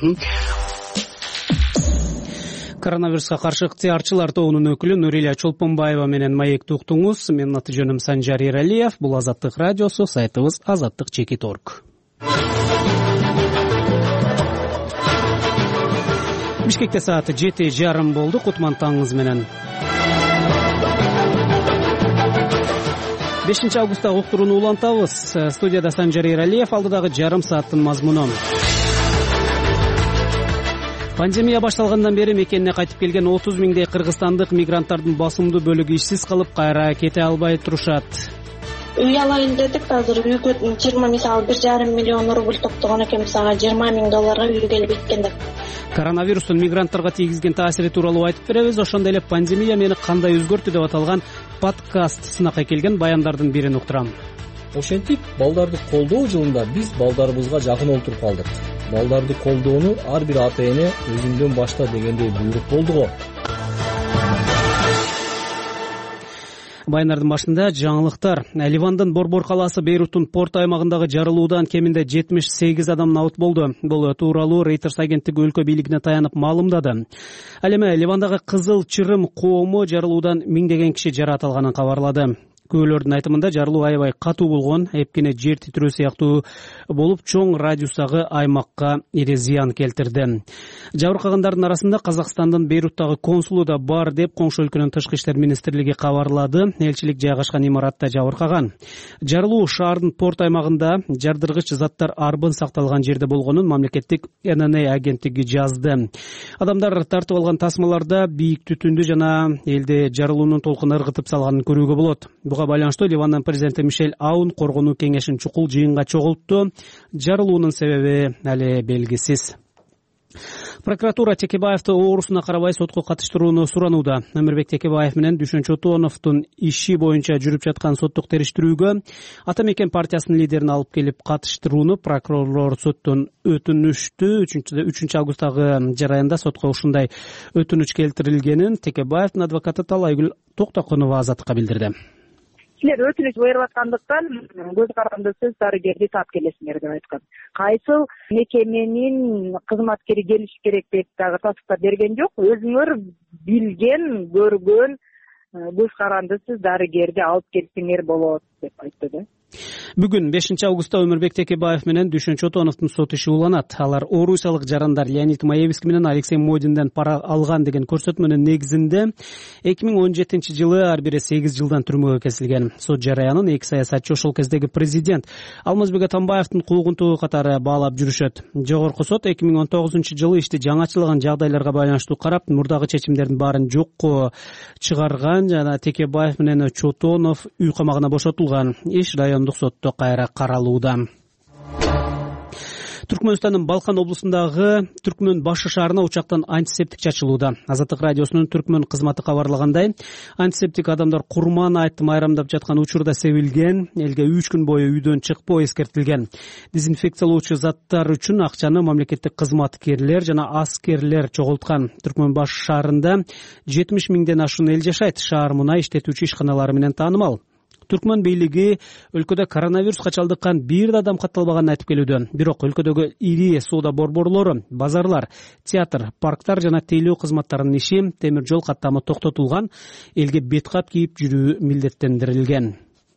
Коронавируска каршы ыктыярчылар тобунун өкүлү Нурилия Чолпонбаева менен маекти уктуңуз. Менин аты жөнүм Санжар Эралиев. Бул Азаттык радиосу, сайтыбыз азаттык чекит точка орг. Бишкекте сааты жети жарым болду. Кутман таңыңыз менен. бешинчи августта уктурууну улантабыз. Студияда Санжар Эралиев, алдыдагы жарым сааттын мазмуну. Пандемия башталгандан бери мекенине кайтып келген отуз миңдей кыргызстандык мигранттардын басымдуу бөлүгү ишсиз калып, кайра кете албай турушат. Үй алайын дедик, азыр үйгө жыйырма мисалы бир жарым миллион рубль топтогон экенбиз, ага жыйырма миң долларга үй келбейт экен деп. Коронавирустун мигранттарга тийгизген таасири тууралуу айтып беребиз. Ошондой эле пандемия мени кандай өзгөртү деп аталган подкаст сынакка келген баяндардын бирин уктурам. Ошентип, балдарды колдоо жылында биз балдарыбызга жакын олтуруп калдык. Балдарды колдоону ар бир ата эне өзүңдөн башта дегендей буйрук болду го. Баяндардын башында жаңылыктар. Ливандын Борбор калаасы Бейруттун порт аймагындагы жарылуудан кеминде жетимиш сегиз адам набыт болду. Бул тууралуу Reuters агенттиги өлкө бийлигине таянып маалымдады. Ал эми Ливандагы Кызыл Чырым коому жарылуудан миңдеген киши жаракат алганын кабарлады. Күбөлөрдүн айтымында жарылуу аябай катуу болгон, эпкене жер титирөө сыяктуу болуп, чоң радиустагы аймакка ири зыян келтирди. Жабыркагандардын арасында Казакстандын Бейруттагы консулу да бар деп коңшу өлкөнүн тышкы иштер министрлиги кабарлады. Элчилик жайгашкан имаратта жабыркаган. Жарылуу шаардын порт аймагында жардыргыч заттар арбын сакталган жерде болгонун мамлекеттик эн эн а агенттиги жазды. Адамдар тартып алган тасмаларда бийик түтүндү жана элде жарылуунун толкуну ыргытып салганын көрүүгө болот. Буга байланыштуу Ливандын президенти Мишель Аун коргонуу кеңешин чукул жыйынга чогултту. Жарылуунун себеби али белгисиз. Прокуратура Текебаевди оорусуна карабай сотко катыштырууну суранууда. Өмүрбек Текебаев менен Дүшөн Чотоновдун иши боюнча жүрүп жаткан соттук териштирүүгө Ата Мекен партиясынын лидерин алып келип катыштырууну прокурор соттон өтүнүштү. үчүнчү августтагы жараянда сотко ушундай өтүнүч келтирилгенин Текебаевдин адвокаты Талайгүл Токтокунова Азаттыкка билдирди. Силер өтүнүч берип аткандыктан көз каранды сөз дарыгерди таап келесиңер деп айткан. Кайсыл мекеменин кызматкери келиш керек деп дагы тасыктап берген жок. Өзүңөр билген, көргөн көз каранды сөз дарыгерди алып келсеңер болот деп айтты да. Бүгүн бешинчи августта Өмүрбек Текебаев менен Дүшөн Чотоновдун сот иши уланат. Алар орусиялык жарандар Леонид Маевский менен Алексей Модинден пара алган деген көрсөтмөнүн негизинде эки миң он жетинчи жылы ар бири сегиз жылдан түрмөгө кесилген. Сот жараянын эки саясатчы ошол кездеги президент Алмазбек Атамбаевдин куугунтугу катары баалап жүрүшөт. Жогорку сот эки миң он тогузунчу жылы ишти жаңачылаган жагдайларга байланыштуу карап, мурдагы чечимдердин баарын жокко чыгарган жана Текебаев менен Чотонов үй камагына бошотулган. Иш райондук сотто кайра каралууда. Түркмөнстандын Балкан облусундагы Түркмөн башы шаарына учактан антисептик чачылууда. Азаттык радиосунун Түркмөн кызматы кабарлагандай, антисептик адамдар курман айтты майрамдап жаткан учурда себилген, элге үч күн бою үйдөн чыкпоо эскертилген. Дезинфекциялоочу заттар үчүн акчаны мамлекеттик кызматкерлер жана аскерлер чогулткан. Түркмөн башы шаарында жетимиш миңден ашуун эл жашайт. Шаар мунай иштетүүчү ишканалары менен таанымал. Түркмөн бийлиги өлкөдө коронавируска чалдыккан бир да адам катталбаганын айтып келүүдө. Бирок өлкөдөгү ири соода борборлору, базарлар, театр, парктар жана тейлөө кызматтарынын иши, темир жол каттамы токтотулган, элге бет кап кийип жүрүү милдеттендирилген.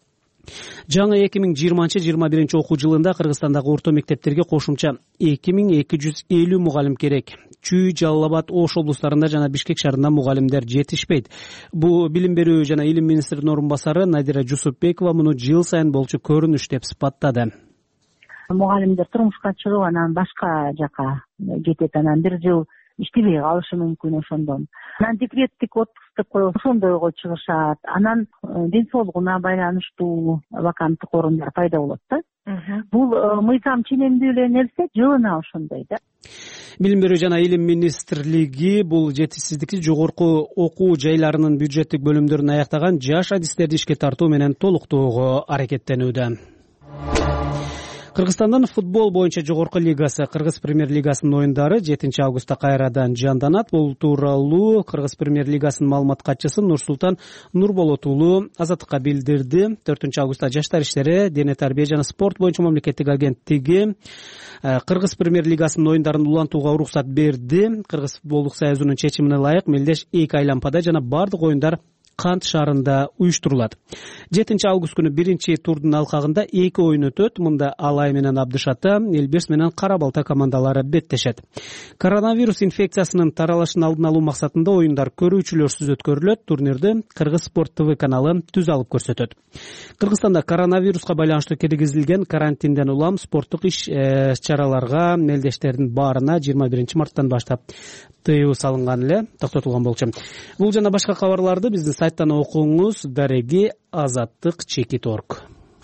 Жаңы эки миң жыйырманчы жыйырма биринчи окуу жылында Кыргызстандагы орто мектептерге кошумча эки миң эки жүз элүү мугалим керек. Чүй, Жалал Абад, Ош облустарында жана Бишкек шаарында мугалимдер жетишпейт. Бу билим берүү жана илим министринин орун басары Надира Жусупбекова муну жыл сайын болчу көрүнүш деп сыпаттады. Мугалимдер турмушка чыгып, анан башка жака кетет, анан бир жыл иштебей калышы мүмкүн ошондон. Анан декреттик отпуск деп коюп ошондойго чыгышат. Анан ден соолугуна байланыштуу ваканттык орундар пайда болот да. Бул мыйзам ченемдүү эле нерсе, жылына ошондой да. Билим берүү жана илим министрлиги бул жетишсиздикти жогорку окуу жайларынын бюджеттик бөлүмдөрүн аяктаган жаш адистерди ишке тартуу менен толуктоого аракеттенүүдө. Кыргызстандын футбол боюнча жогорку лигасы Кыргыз премьер лигасынын оюндары жетинчи августта кайрадан жанданат. Бул тууралуу Кыргыз премьер лигасынын маалымат катчысы Нурсултан Нурболот уулу Азаттыкка билдирди. төртүнчү августта Жаштар иштери, дене тарбия жана спорт боюнча мамлекеттик агенттиги Кыргыз премьер лигасынын оюндарын улантууга уруксат берди. Кыргыз футболдук союзунун чечимине ылайык мелдеш эки айлампада жана бардык оюндар Кант шаарында уюштурулат. жетинчи август күнү биринчи турдун алкагында эки оюн өтөт. Мында Алай менен Абдыш Ата, Элберс менен Кара Балта командалары беттешет. Коронавирус инфекциясынын таралышын алдын алуу максатында оюндар көрүүчүлөрсүз өткөрүлөт. Турнирди Кыргыз спорт ТВ каналы түз алып көрсөтөт. Кыргызстанда коронавируска байланыштуу киргизилген карантинден улам спорттук иш чараларга мелдештердин баарына жыйырма биринчи марттан баштап тыюу салынган эле, токтотулган болчу. Бул жана башка кабарларды биздин сайттан окуңуз. Дареги азаттык чекит точка орг.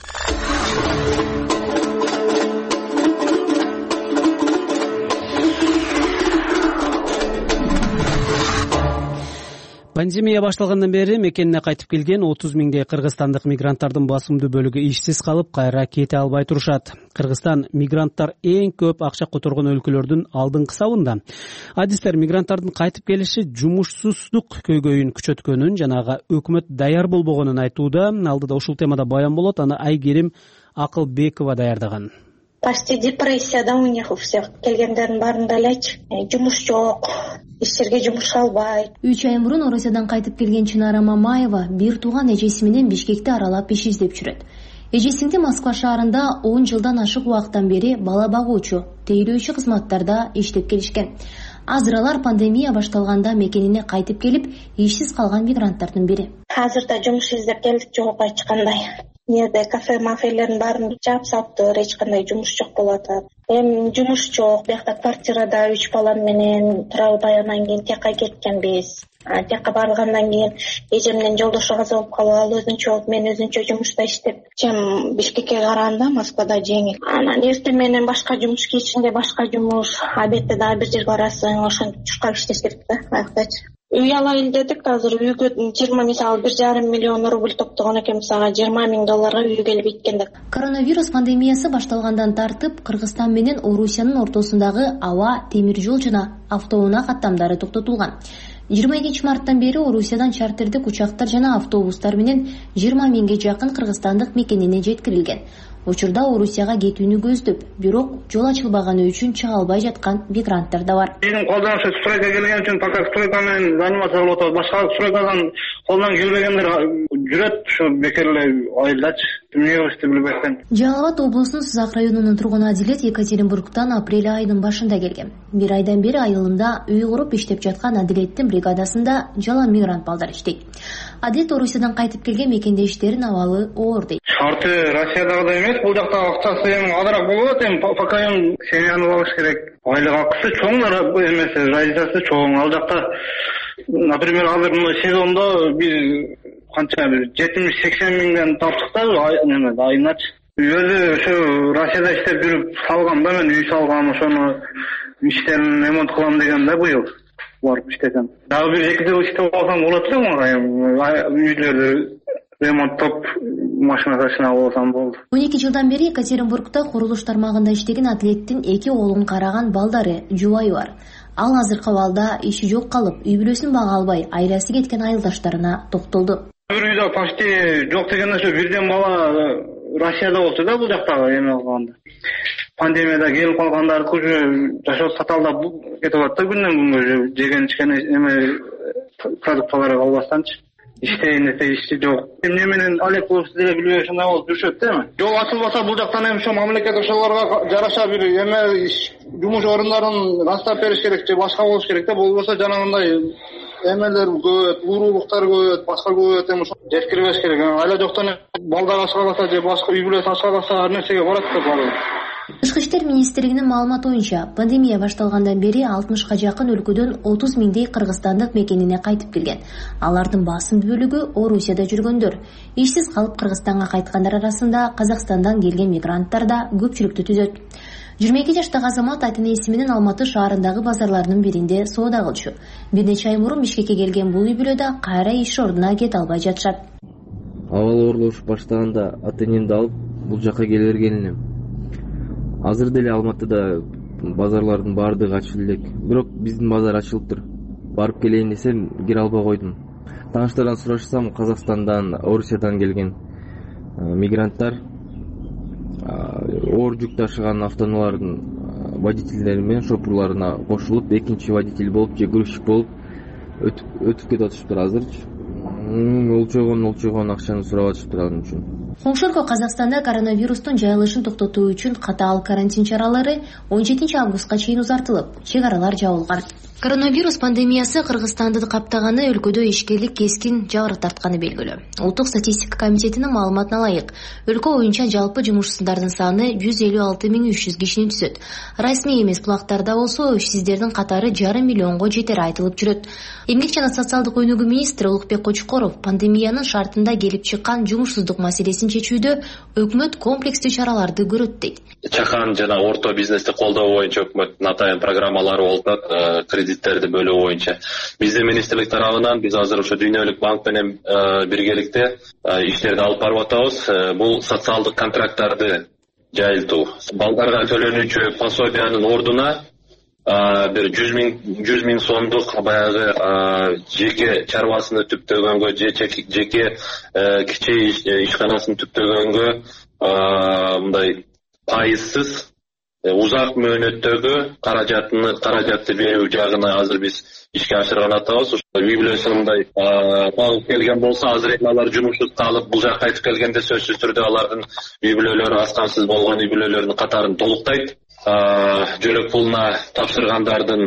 Пандемия башталгандан бери мекенине кайтып келген отуз миңдей кыргызстандык мигранттардын басымдуу бөлүгү ишсиз калып, кайра кете албай турушат. Кыргызстан мигранттар эң көп акча которгон өлкөлөрдүн алдыңкы сабында. Адистер мигранттардын кайтып келиши жумушсуздук көйгөйүн күчөткөнүн жана ага өкмөт даяр болбогонун айтууда. Алдыда ушул темада баян болот. Аны Айгерим Акылбекова даярдаган. Почти депрессияда у них у всех. Келгендердин баарында элечи жумуш жок, иштерге жумуш албайт. үч ай мурун Орусиядан кайтып келген Чынара Мамаева бир тууган эжеси менен Бишкекти аралап иш издеп жүрөт. Эжесинде Москва шаарында он жылдан ашык убакыттан бери бала багуучу, тейлөөчү кызматтарда иштеп келишкен. Азыр алар пандемия башталганда мекенине кайтып келип, ишсиз калган мигранттардын бири. Азырда жумуш издеп келдик, жок эч кандай. Нерде кафе мафиялердин баарын жаап салыптыр, эч кандай жумуш жок болуп атат. Эми жумуш жок, биякта квартирада үч балам менен тура албай анан кийин тияка кеткенбиз. Тияка баргандан кийин эжем менен жолдошу каза болуп калып, ал өзүнчө болуп, мен өзүнчө жумушта иштеп, чем Бишкекке караганда Москвада жеңил. Анан эртең менен башка жумуш, кечинде башка жумуш, обедте дагы бир жерге барасың, ошентип чуркап иштеш керек да, аяктачы. Үй алайын дедик, азыр үйгө жыйырма мисалы бир жарым миллион рубль топтогон экенбиз, ага жыйырма миң долларга үй келип иткендик. Коронавирус пандемиясы башталгандан тартып, Кыргызстан менен Орусиянын ортосундагы аба, темир жол жана автоунаа каттамдары токтотулган. жыйырма экинчи марттан бери Орусиядан чартердик учактар жана автобустар менен жыйырма миңге жакын кыргызстандык мекенине жеткирилген. Учурда Орусияга кетүүнү көздөп, бирок жол ачылбаганы үчүн чыга албай жаткан мигранттар да бар. Биздин колдон стройка келген үчүн пока стройка менен заниматься кылып атабыз. Башка стройкадан колдон келбегендер жүрөт, ушу бекер эле айылдачы. Эмне кылышты билбестен. Жалал Абад облусунун Сызак районунун тургуну Адилет Екатеринбургтан апрель айынын башында келген. Бир айдан бери айылында үй куруп иштеп жаткан Адилеттин бригадасында жалаң мигрант балдар иштейт. Адилет Орусиядан кайтып келген мекендештерин абалы оор дейт. Шарты Россиядагыдай эмес, бул жакта акчасы эми азыраак болуп атат, эми пока эми семьяны багыш керек. Айлык акысы чоң эмес, разницасы чоң. Ал жакта, например, азыр мына сезондо биз канча бир жетимиш сексен миңден таптык да неме айыначы. Өзү ошо Россияда иштеп жүрүп салгам да, мен үй салгам, ошону иштерин ремонт кылам деген да быйыл барып иштесем. Дагы бир эки жыл иштеп алсам болот эле мага, үйлөрдү ремонттоп машина ташына болсам болду. он эки жылдан бери Екатеринбургда курулуш тармагында иштеген Атлеттин эки оолун караган балдары, жубайы бар. Ал азыркы абалда иши жок калып, үй бүлөсүн бага албай, айласы кеткен айылдаштарына токтолду. Бир үйдө почти жок дегенде ошо бирден бала Россияда болчу да, бул жакта эме кылганда. Пандемияда келип калгандарды уже жашоо каталдап кетип атат да, күндөн күнгө жеген ичкен эме продукталары калбастанчы. Иштейин десе ишти жок. Эмне менен алек болуп деле билбей ошондой болуп жүрүшөт да эми. Жол ачылбаса бул жактан эми ошо мамлекет ошолорго жараша бир эме жумуш орундарын растап бериш керек же башка болуш керек да, болбосо жанагындай эмелер көбөйөт, уурулуктар көбөйөт, башка көбөйөт, эми ошо жеткирбеш керек. Айла жоктон балдар ачкаласа же башка үй бүлөсү ачкаласа ар нерсеге барат да бала. Тышкы иштер министрлигинин маалыматы боюнча, пандемия башталгандан бери алтымышка жакын өлкөдөн отуз миңдей кыргызстандык мекенине кайтып келген. Алардын басым бөлүгү Орусияда жүргөндөр. Ишсиз калып Кыргызстанга кайткандар арасында Казакстандан келген мигранттар да көпчүлүктү түзөт. жыйырма эки жаштагы азамат ата-энеси менен Алматы шаарындагы базарлардын биринде соода кылчу. Бир нече ай мурун Бишкекке келген бул үй бүлөдө кайра иш ордуна кете албай жатышат. Абал оорлошуп баштаганда ата-энемди алып бул жака келе берген элем. Азыр деле Алматыда базарлардын баардыгы ачык элек. Бирок биздин базар ачылыптыр. Барып келейин десем, кире албай койдум. Тааныштардан сурашсам, Казакстандан, Орусиядан келген мигранттар оор жүк ташыган автоунаалардын водительдери менен шопурларына кошулуп, экинчи водитель болуп же грузчик болуп өтүп кетип атышыптыр азырчы. Олчогон олчогон акчаны сурап атышыптыр ал үчүн. Коңшу өлкө Казакстанда коронавирустун жайылышын токтотуу үчүн катаал карантин чаралары он жетинчи августка чейин узартылып, чек аралар жабылган. Коронавирус пандемиясы Кыргызстанды каптаганы өлкөдө ишкерлик кескин жабыр тартканы белгилүү. Улуттук статистика комитетинин маалыматына ылайык, өлкө боюнча жалпы жумушсуздардын саны жүз элүү алты миң үч жүз кишини түзөт. Расмий эмес булактарда болсо ишсиздердин катары жарым миллионго жетери айтылып жүрөт. Эмгек жана социалдык өнүгүү министри Улукбек Кочкоров пандемиянын шартында келип чыккан жумушсуздук маселесин чечүүдө өкмөт комплекстүү чараларды көрөт дейт. Чакан жана орто бизнести колдоо боюнча өкмөттүн атайын программалары болуп атат, кредиттерди бөлүү боюнча. Биздин министрлик тарабынан биз азыр ошо Дүйнөлүк банк менен биргеликте иштерди алып барып атабыз. Бул социалдык контракттарды жайылтуу. Балдарга төлөнүүчү пособиянын ордуна бир жүз миң сомдук баягы жеке чарбасын түптөгөнгө же жеке кичи ишканасын түптөгөнгө мындай пайызсыз узак мөөнөттөгү каражатты каражатты берүү жагына азыр биз ишке ашырган атабыз. Үй бүлөсү мындай багып келген болсо, азыр эми алар жумушсуз калып бул жакка кайтып келгенде сөзсүз түрдө алардын үй бүлөлөрү аскансыз болгон үй бүлөлөрүнүн катарын толуктайт. Жөлөк пулуна тапшыргандардын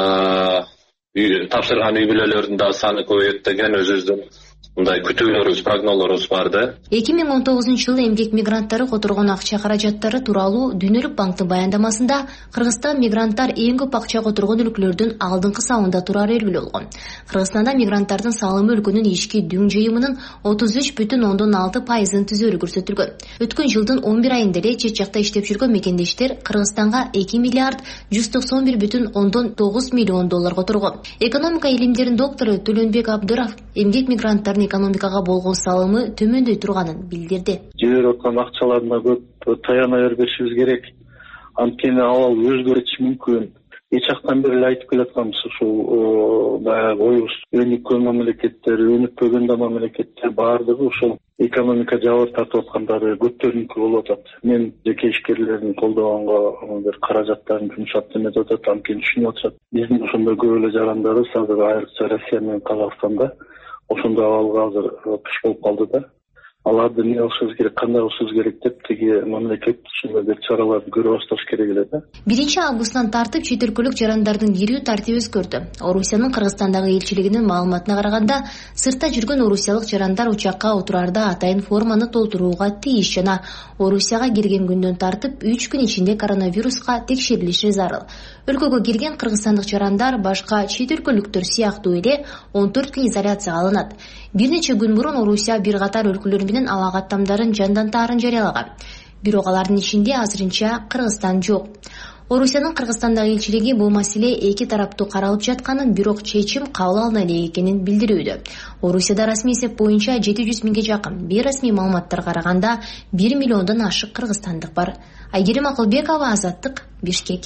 тапшырган үй бүлөлөрдүн да саны көбөйөт деген өзүбүздүн мындай күтүүлөрүбүз, прогнозлорубуз бар да. эки миң он тогузунчу жылы эмгек мигранттары которгон акча каражаттары тууралуу Дүйнөлүк банктын баяндамасында Кыргызстан мигранттар эң көп акча которгон өлкөлөрдүн алдыңкы сабында турары белгилүү болгон. Кыргызстанда мигранттардын салымы өлкөнүн ички дүң жыйымынын отуз үч бүтүн ондон алты пайызын түзөрү көрсөтүлгөн. Өткөн жылдын он бир айында эле чет жакта иштеп жүргөн мекендештер Кыргызстанга эки миллиард жүз токсон бир бүтүн ондон тогуз миллион доллар которгон. Экономика илимдеринин доктору Төлөнбек Абдыров эмгек мигранттардын экономикага болгон салымы төмөндөй турганын билдирди. Жиберип аткан акчаларына көп таяна бербешибиз керек. Анткени абал өзгөрүшү мүмкүн. Эч жактан бери айтып келатканбыз, ушул баягы оюбуз өнүккөн мамлекеттер, өнүкпөгөн да мамлекеттер баардыгы ушул экономика жабыр тартып аткандары көптөрүнүкү болуп атат. Мен жеке ишкерлердин колдогонго бир каражаттарын жумшап деметип атат, анткени түшүнүп атышат. Биздин ошондой көп эле жарандарыбыз азыр айрыкча Россия менен Казакстанда ошондой абалга азыр туш болуп калды да. Аларды эмне кылышыбыз керек, кандай кылышыбыз керек деп тиги мамлекет ушундай бир чараларды көрө башташ керек эле да. биринчи августтан тартып чет өлкөлүк жарандардын кирүү тартиби өзгөрдү. Орусиянын Кыргызстандагы элчилигинин маалыматына караганда, сыртта жүргөн орусиялык жарандар учакка отурарда атайын форманы толтурууга тийиш жана Орусияга кирген күндөн тартып үч күн ичинде коронавируска текшерилиши зарыл. Өлкөгө кирген кыргызстандык жарандар башка чет өлкөлүктөр сыяктуу эле он төрт күн изоляцияга алынат. Бир нече күн мурун Орусия бир катар өлкөлөр менен ала каттамдарын жандантаарын жарыялаган. Бирок алардын ичинде азырынча Кыргызстан жок. Орусиянын Кыргызстандагы элчилиги бул маселе эки тараптуу каралып жатканын, бирок чечим кабыл алына элек экенин билдирүүдө. Орусияда расмий эсеп боюнча жети жүз миңге жакын, бейрасмий маалыматтарга караганда бир миллиондон ашык кыргызстандык бар. Айгерим Акылбекова, Азаттык, Бишкек.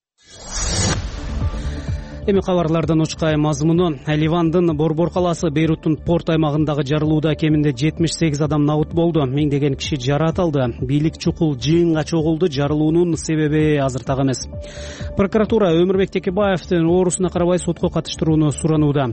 Эми кабарлардын учкай мазмуну. Ливандын Борбор калаасы Бейруттун порт аймагындагы жарылууда кеминде жетимиш сегиз адам набыт болду. Миңдеген киши жаратылды. Бийлик чукул жыйынга чогулду. Жарылуунун себеби азыр так эмес. Прокуратура Өмүрбек Текебаевдин оорусуна карабай сотко катыштырууну суранууда.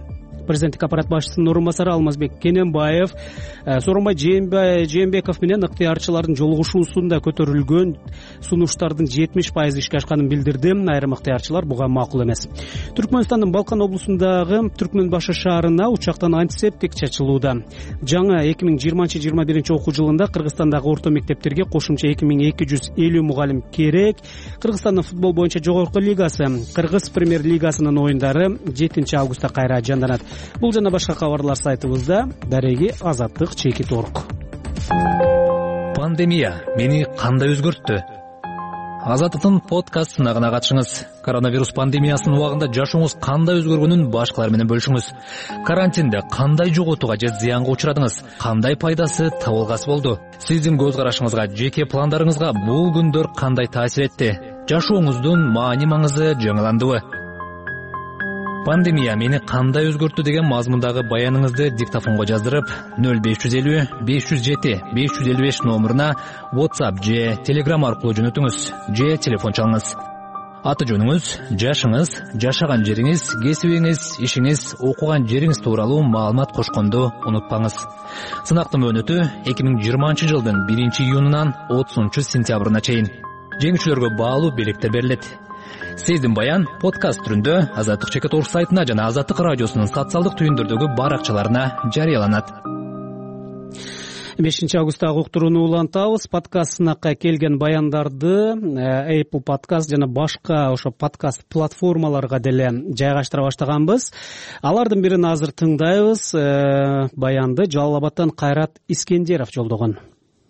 президенттик аппарат башчысынын орун басары Алмазбек Кененбаев Сооронбай Жээнбеков менен ыктыярчылардын жолугушуусунда көтөрүлгөн сунуштардын жетимиш пайызы ишке ашканын билдирди. Айрым ыктыярчылар буга макул эмес. Түркмөнстандын Балкан облусундагы Түркмөн башы шаарына учактан антисептик чачылууда. Жаңы эки миң жыйырманчы жыйырма биринчи окуу жылында Кыргызстандагы орто мектептерге кошумча эки миң эки жүз элүү мугалим керек. Кыргызстандын футбол боюнча жогорку лигасы, Кыргыз премьер лигасынын оюндары жетинчи августта кайра жанданат. Бул жана башка кабарлар сайтыбызда. Дареги Азаттык Чекит Орг. Пандемия мени кандай өзгөрттү? Азаттыктын подкаст сынагына катышыңыз. Коронавирус пандемиясынын убагында жашооңуз кандай өзгөргөнүн башкалар менен бөлүшүңүз. Карантинде кандай жоготууга же зыянга учурадыңыз? Кандай пайдасы, табылгасы болду? Сиздин көз карашыңызга, жеке пландарыңызга бул күндөр кандай таасир этти? Жашооңуздун маани маңызы жаңыландыбы? Пандемия мени кандай өзгөрттү деген мазмундагы баяныңызды диктофонго жаздырып нөл беш жүз элүү беш жүз жети беш жүз элүү беш номуруна WhatsApp же Telegram аркылуу жөнөтүңүз же телефон чалыңыз. Аты жөнүңүз, жашыңыз, жашаган жериңиз, кесибиңиз, ишиңиз, окуган жериңиз тууралуу маалымат кошконду унутпаңыз. Сынактын мөөнөтү эки миң жыйырманчы жылдын биринчи июнунан отузунчу сентябрына чейин. Жеңүүчүлөргө баалуу белектер берилет. Сиздин баян подкаст түрүндө Азаттык Чекит Орг сайтына жана Азаттык радиосунун социалдык түйүндөрдөгү баракчаларына жарыяланат. бешинчи августтагы уктурууну улантабыз. Подкаст сынакка келген баяндарды Apple Podcast жана башка ошо подкаст платформаларга деле жайгаштыра баштаганбыз. Алардын бирин азыр тыңдайбыз. Баянды Жалал Абадтан Кайрат Искендеров жолдогон.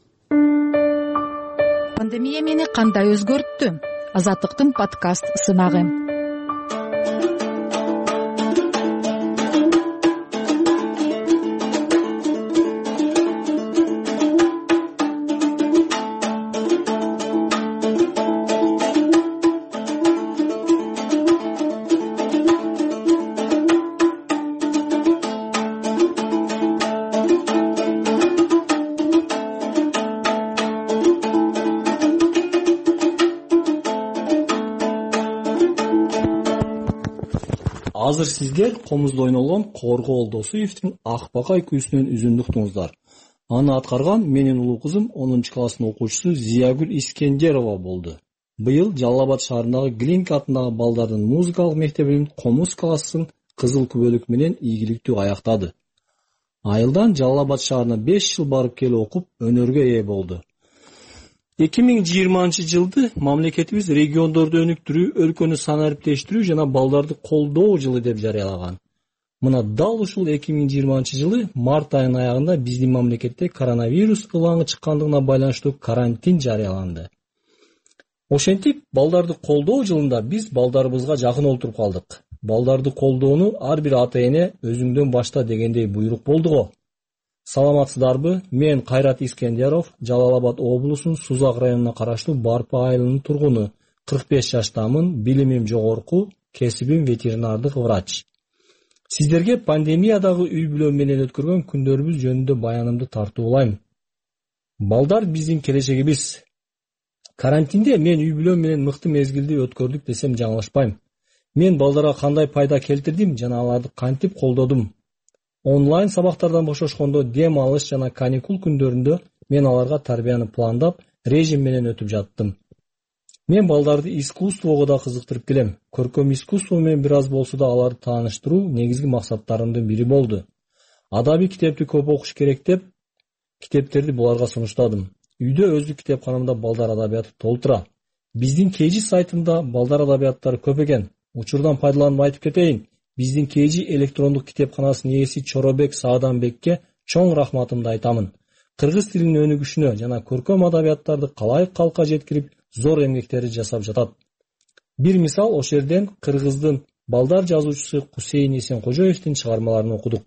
Пандемия мени кандай өзгөрттү? Азаттыктын подкаст сынагы. Азыр сиздер комузда ойнолгон Коргоол Досуевдин Ак бакай күйүүсүнөн үзүндү уктуңуздар. Аны аткарган менин улуу кызым онунчу класстын окуучусу Зиягүл Искендерова болду. Быйыл Жалал Абад шаарындагы Глинка атындагы балдардын музыкалык мектебинин комуз классын кызыл күбөлүк менен ийгиликтүү аяктады. Айылдан Жалал Абад шаарына беш жыл барып келип окуп, өнөргө ээ болду. эки миң жыйырманчы жылды мамлекетибиз региондорду өнүктүрүү, өлкөнү санариптештирүү жана балдарды колдоо жылы деп жарыялаган. Мына дал ушул эки миң жыйырманчы жылы март айынын аягында биздин мамлекетте коронавирус ылаңы чыккандыгына байланыштуу карантин жарыяланды. Ошентип, балдарды колдоо жылында биз балдарыбызга жакын олтуруп калдык. Балдарды колдоону ар бир ата-эне өзүңдөн башта дегендей буйрук болду го. Саламатсыздарбы? Мен Кайрат Искендеров, Жалал Абад облусунун Сузак районуна караштуу Барпа айылынын тургуну. кырк беш жаштамын, билимим жогорку, кесибим ветеринардык врач. Сиздерге пандемиядагы үй бүлө менен өткөргөн күндөрүбүз жөнүндө баянымды тартуулайм. Балдар биздин келечегибиз. Карантинде мен үй бүлө менен мыкты мезгилди өткөрдүк десем жаңылышпайм. Мен балдарга кандай пайда келтирдим жана аларды кантип колдодум? Онлайн сабактардан бошошкондо, дем алыш жана каникул күндөрүндө мен аларга тарбияны пландап, режим менен өтүп жаттым. Мен балдарды искусствого да кызыктырып келем. Көркөм искусство менен бир аз болсо да аларды тааныштыруу негизги максаттарымдын бири болду. Адабий китепти көп окуш керек деп, китептерди буларга сунуштадым. Үйдө өздүк китепканамда балдар адабияты толтура. Биздин Кейжи сайтында балдар адабияттары көп экен. Учурдан пайдаланып айтып кетейин. Биздин Кейжи электрондук китепканасынын ээси Чоробек Сааданбекке чоң рахматымды айтамын. Кыргыз тилинин өнүгүшүнө жана көркөм адабияттарды калай калка жеткирип, зор эмгектерди жасап жатат. Бир мисал, ошол жерден кыргыздын балдар жазуучусу Кусейин Эсенкожоевдин чыгармаларын окудук.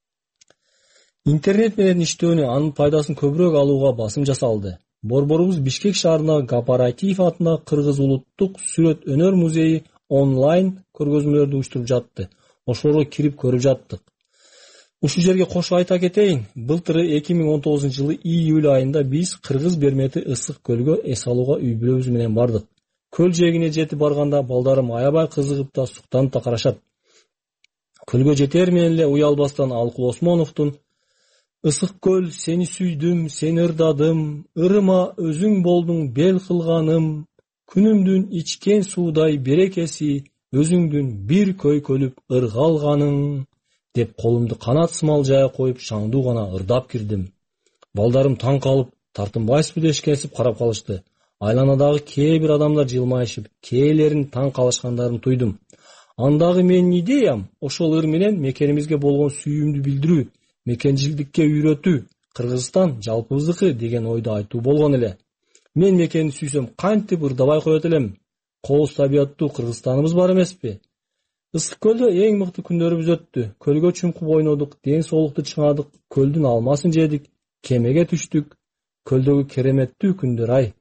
Интернет менен иштөөнү, анын пайдасын көбүрөөк алууга басым жасалды. Борборубуз Бишкек шаарындагы Гапаратиев атындагы Кыргыз улуттук сүрөт өнөр музейи онлайн көргөзмөлөрдү уюштуруп жатты. Ошолорго кирип көрүп жаттык. Ушул жерге кошуп айта кетейин, былтыры эки миң он тогузунчу жылы июль айында биз Кыргыз Бермети ысык көлгө эс алууга үй бүлөбүз менен бардык. Көл жээгине жетип барганда балдарым аябай кызыгып да суктанып да карашат. Көлгө жетер менен эле уялбастан Алкул Осмоновдун «Ысык көл, сени сүйдүм, сени ырдадым, ырыма өзүң болдуң бел кылганым, күнүмдүн ичкен суудай берекеси, өзүңдүн бир көйкөлүп ыргалганың» деп колумду канат сымал жая коюп шаңдуу гана ырдап кирдим. Балдарым таң калып, тартынбайсызбы дешкенсип карап калышты. Айланадагы кээ бир адамдар жылмайышып, кээлерин таң калышкандарын туйдум. Андагы менин идеям ошол ыр менен мекенибизге болгон сүйүүмдү билдирүү, мекенчилдикке үйрөтүү, Кыргызстан жалпыбыздыкы деген ойду айтуу болгон эле. Мен мекенди сүйсөм кантип ырдабай коет элем? Кооз табияттуу Кыргызстаныбыз бар эмеспи? Ысык көлдө эң мыкты күндөрүбүз өттү. Көлгө чуңкуп ойнодук, ден соолукту чыңадык, көлдүн алмасын жедик, кемеге түштүк. Көлдөгү кереметтүү күндөр ай.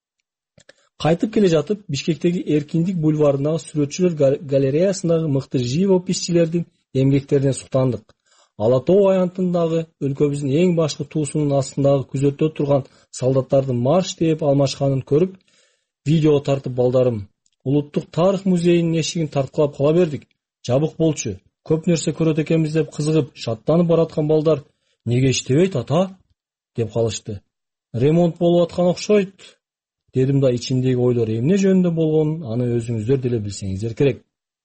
Кайтып келе жатып, Бишкектеги Эркиндик бульварындагы сүрөтчүлөр галереясындагы мыкты живописчилердин эмгектерине суктандык. Ала Тоо аянтындагы өлкөбүздүн эң башкы туусунун астындагы күзөттө турган солдаттардын марш деп алмашканын көрүп, видео тартып балдарым. Улуттук тарых музейинин эшигин тарткылап кала бердик. Жабык болчу. Көп нерсе көрөт экенбиз деп кызыгып, шаттанып бараткан балдар «Неге иштебейт ата?» деп калышты. «Ремонт болуп аткан окшойт» дедим да ичимдеги ойлор эмне жөнүндө болгонун аны өзүңүздөр деле билсеңиздер керек.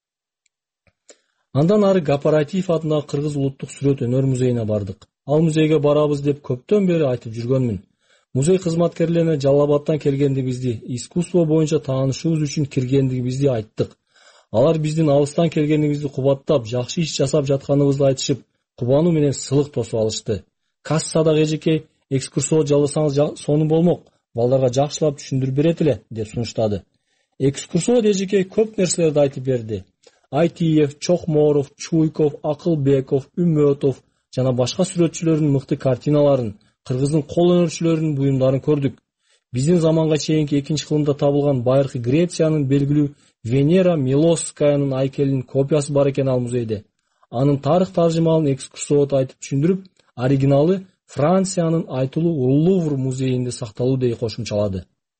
Андан ары Гапаратиев атындагы Кыргыз улуттук сүрөт өнөр музейине бардык. Ал музейге барабыз деп көптөн бери айтып жүргөнмүн. Музей кызматкерлерине Жалал Абадтан келгендигибизди, искусство боюнча таанышуубуз үчүн киргендигибизди айттык. Алар биздин алыстан келгенибизди кубаттап, жакшы иш жасап жатканыбызды айтышып, кубануу менен сылык тосуп алышты. Кассадагы эжекей экскурсовод жалдасаңыз сонун болмок, балдарга жакшылап түшүндүрүп берет эле деп сунуштады. Экскурсовод эжекей көп нерселерди айтып берди. Айтиев, Чокморов, Чуйков, Акылбеков, Үмөтов жана башка сүрөтчүлөрдүн мыкты картиналарын, Кыргыздын кол өнөрчүлөрүнүн буюмдарын көрдүк. Биздин заманга чейинки экинчи кылымда табылган байыркы Грециянын белгилүү Венера Милосскаянын айкелинин копиясы бар экен ал музейде. Анын тарых таржымалын экскурсовод айтып түшүндүрүп, оригиналы Франциянын айтылуу Лувр музейинде сакталуу дей кошумчалады.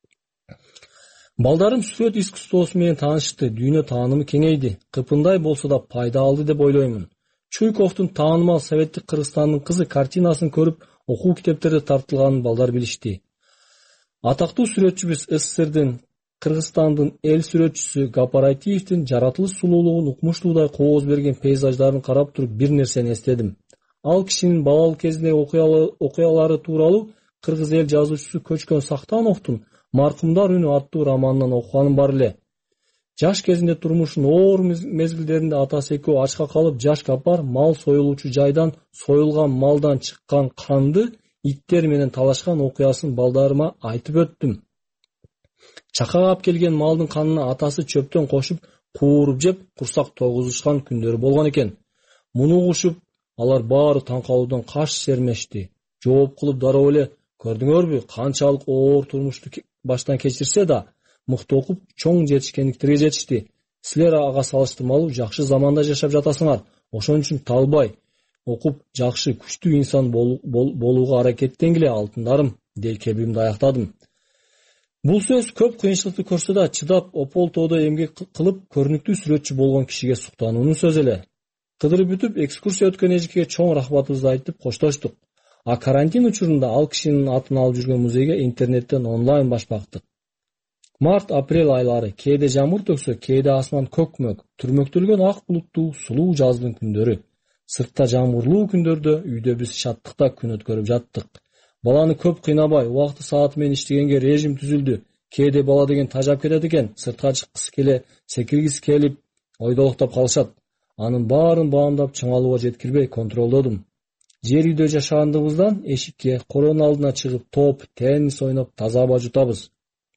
Балдарым сүрөт искусствосу менен таанышты, дүйнө таанымы кеңейди, кыпындай болсо да пайда алды деп ойлоймун. Чуйковдун таанымал советтик Кыргызстандын кызы картинасын көрүп, окуу китептерде тартылганын балдар билишти. Атактуу сүрөтчүбүз СССРдин Кыргызстандын эл сүрөтчүсү Гапаратиевдин жаратылыш сулуулугун укмуштуудай кооз берген пейзаждарын карап туруп бир нерсени эстедим. Ал кишинин балалык кезиндеги окуялары тууралуу кыргыз эл жазуучусу Көчкөн Сактановдун «Маркумдар үнү» аттуу романынан окуганым бар эле. Жаш кезинде турмушунун оор мезгилдеринде атасы экөө ачка калып, жаш капар мал союлуучу жайдан союлган малдан чыккан канды иттер менен талашкан окуясын балдарыма айтып өттүм. Чакагап келген малдын канына атасы чөптөн кошуп, кууруп жеп, курсак тогузушкан күндөрү болгон экен. Муну угушуп, алар баары таң калуудан каш сермешти. Жооп кылып дароо эле, көрдүңөрбү, канчалык оор турмушту баштан кечирсе да, мыкты окуп, чоң жетишкендиктерге жетишти. Силер ага салыштырмалуу жакшы заманда жашап жатасыңар. Ошон үчүн талбай окуп, жакшы, күчтүү инсан болууга аракеттенгиле алтындарым, дей кебимди аяктадым. Бул сөз көп кыйынчылыкты көрсө да чыдап, Опол тоодо эмгек кылып, көрүнүктүү сүрөтчү болгон кишиге суктануунун сөзү эле. Кыдырып бүтүп, экскурсия өткөн эжекеге чоң рахматыбызды айтып коштоштук. А карантин учурунда ал кишинин атын алып жүргөн музейге интернеттен онлайн баш бактык. Март-апрель айлары кээде жамгыр төксө, кээде асман көкмөк, түрмөктөлгөн ак булуттуу сулуу жаздын күндөрү. Сыртта жамгырлуу күндөрдө үйдө биз шаттыкта күн өткөрүп жаттык. Баланы көп кыйнабай, убакты сааты менен иштегенге режим түзүлдү. Кээде бала деген тажап кетет экен, сыртка чыккысы келе, секиргиси келип, ойдолуктап калышат. Анын баарын баамдап чыңалууга жеткирбей контролдодум. Жер үйдө жашагандыгыбыздан эшикке, короонун алдына чыгып, топ, теннис ойноп, таза аба жутабыз.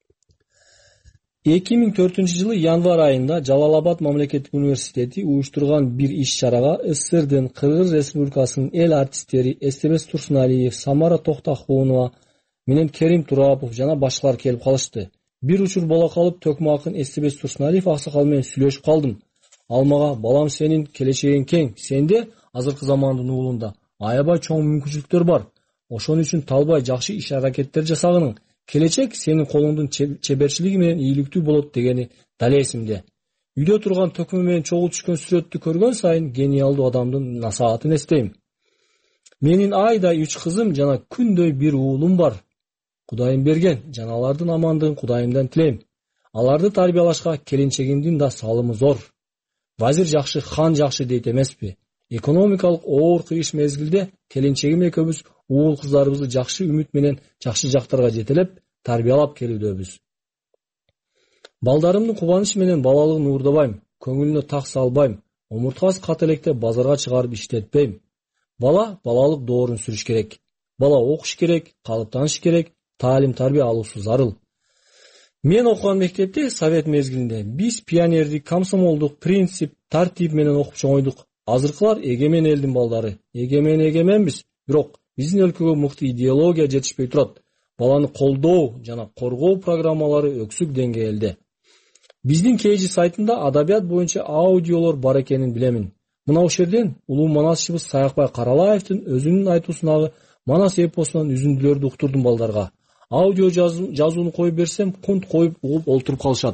эки миң төртүнчү жылы январь айында Жалал Абад мамлекеттик университети уюштурган бир иш-чарага СССРдин Кыргыз Республикасынын эл артисттери Эстебес Турсуналиев, Самара Токтохунова менен Керим Турапов жана башкалар келип калышты. Бир учур бола калып, төкмө акын Эстебес Турсуналиев аксакал менен сүйлөшүп калдым. Ал мага: "Балам, сенин келечегиң кең. Сенде азыркы замандын уулунда аябай чоң мүмкүнчүлүктөр бар. Ошон үчүн талбай жакшы иш-аракеттер жасагының. Келечек сенин колуңдун чеберчилиги менен ийгиликтүү болот" дегени дале эсимде. үйдө турган төкмө менен чогуу түшкөн сүрөттү көргөн сайын гениалдуу адамдын насаатын эстейм. Менин айдай үч кызым жана күндөй бир уулум бар. Кудайым берген, жана алардын амандыгын Кудайымдан тилейм. Аларды тарбиялашка келинчегимдин да салымы зор. Вазир жакшы, хан жакшы дейт эмеспи? Экономикалык оор кыйыш мезгилде келинчегим экөөбүз уул кыздарыбызды жакшы үмүт менен жакшы жактарга жетелеп, тарбиялап келүүдөбүз. Балдарымдын кубанышы менен балалыгын уурдабайм, көңүлүнө так салбайм, омурткасы кат электе базарга чыгарып иштетпейм. Бала балалык доорун сүрүш керек. Бала окуш керек, калыптаныш керек, таалим тарбия алуусу зарыл. Мен окуган мектепте совет мезгилинде биз пионердик, комсомолдук принцип, тартип менен окуп чоңойдук. Азыркылар эгемен элдин балдары. Эгемен эгеменбиз, бирок биздин өлкөгө мыкты идеология жетишпей турат. Баланы колдоо жана коргоо программалары өксүк деңгээлде. Биздин Кейжи сайтында адабият боюнча аудиолор бар экенин билемин. Мына ушул жерден улуу манасчыбыз Саякбай Каралаевдин өзүнүн айтуусундагы Манас эпосунан үзүндүлөрдү уктурдум балдарга. Аудио жазууну коюп берсем, кунт коюп угуп олтуруп калышат.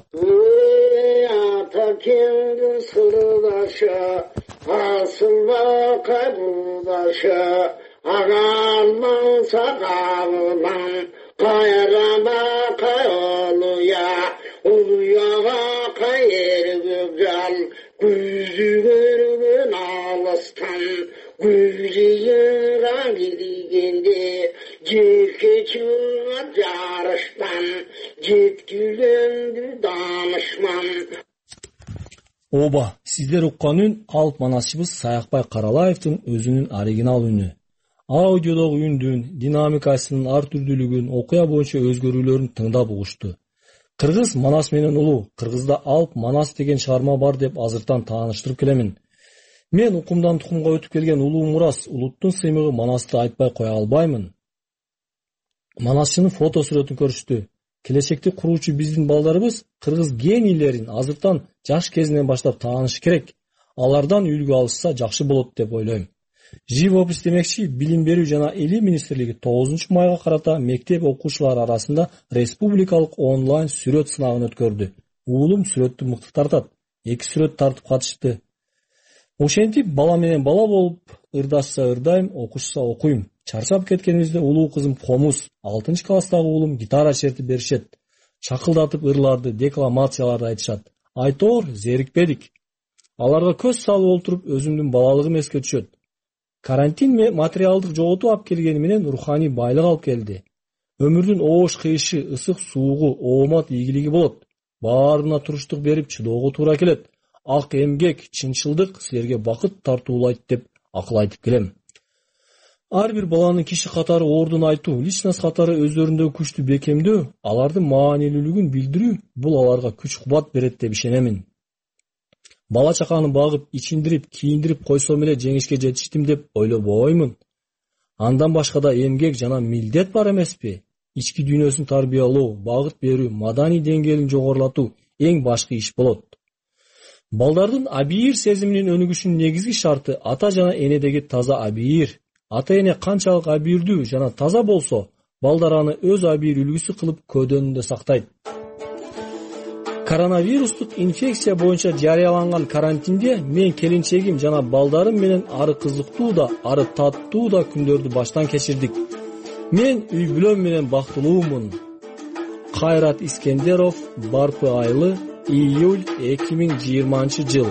Kendi sırdaşı, asılma kabudaşı, ağalman sağalman, kayrama kayoluya, uluya kayır güzel, güzü görün alıstan, güzü yıran gidigende, cilke çılgan yarıştan, cetkülendi danışman. Оба, сиздер уккан үн алып манасчыбыз Саякбай Каралаевдин өзүнүн оригинал үнү. Аудиодогу үндүн, динамикасынын ар түрдүүлүгүн, окуя боюнча өзгөрүүлөрүн тыңдап угушту. Кыргыз Манас менен улуу, Кыргызда алып Манас деген чыгарма бар деп азыртан тааныштырып келемин. Мен укумдан тукумга өтүп келген улуу мурас, улуттун сыймыгы Манасты айтпай кое албаймын. Манасчынын фото сүрөтүн көрүштү. Келечекти куруучу биздин балдарыбыз кыргыз генийлерин азыртан жаш кезинен баштап тааныш керек. Алардан үлгү алышса жакшы болот деп ойлойм. Живопись демекчи, билим берүү жана илим министрлиги тогузунчу майга карата мектеп окуучулары арасында республикалык онлайн сүрөт сынагын өткөрдү. Уулум сүрөттү мыкты тартат. Эки сүрөт тартып катышты. Ошентип бала менен бала болуп, ырдашса ырдайм, окушса окуйм. Чарчап кеткенибизде улуу кызым Комуз, алтынчы класстагы уулум гитара чертип беришет. Чакылдатып ырларды, декламацияларды айтышат. Айтор, зерикпедик. Аларга көз салып олтуруп өзүмдүн балалыгым эске түшөт. Карантин материалдык жоготуп алып келгени менен руханий байлык алып келди. Өмүрдүн оош кыйышы, ысык суугу, оомат ийгилиги болот. Баарына туруштук берип чыдоого туура келет. Ак эмгек, чынчылдык силерге бакыт тартуулайт деп акыл айтып келем. Ар бир баланын киши катары ордун айтуу, личность катары өздөрүндөгү күчтү бекемдөө, алардын маанилүүлүгүн билдирүү, бул аларга күч кубат берет деп ишенемин. Бала чаканы багып, ичиндирип, кийиндирип койсом эле жеңишке жетиштим деп ойлобоймун. Андан башка да эмгек жана милдет бар эмеспи? Ички дүйнөсүн тарбиялоо, багыт берүү, маданий деңгээлин жогорулатуу эң башкы иш болот. Балдардын абийир сезиминин өнүгүшүнүн негизги шарты ата жана энедеги таза абийир. Ата-эне канчалык абийирдүү жана таза болсо, балдар аны өз абийир үлгүсү кылып көдөнүндө сактайт. Коронавирустук инфекция боюнча жарыяланган карантинде мен келинчегим жана балдарым менен ары кызыктуу да, ары таттуу да күндөрдү баштан кечирдик. Мен үй бүлөм менен бактылуумун. Кайрат Искендеров, Барпы айылы, июль эки миң жыйырманчы жыл.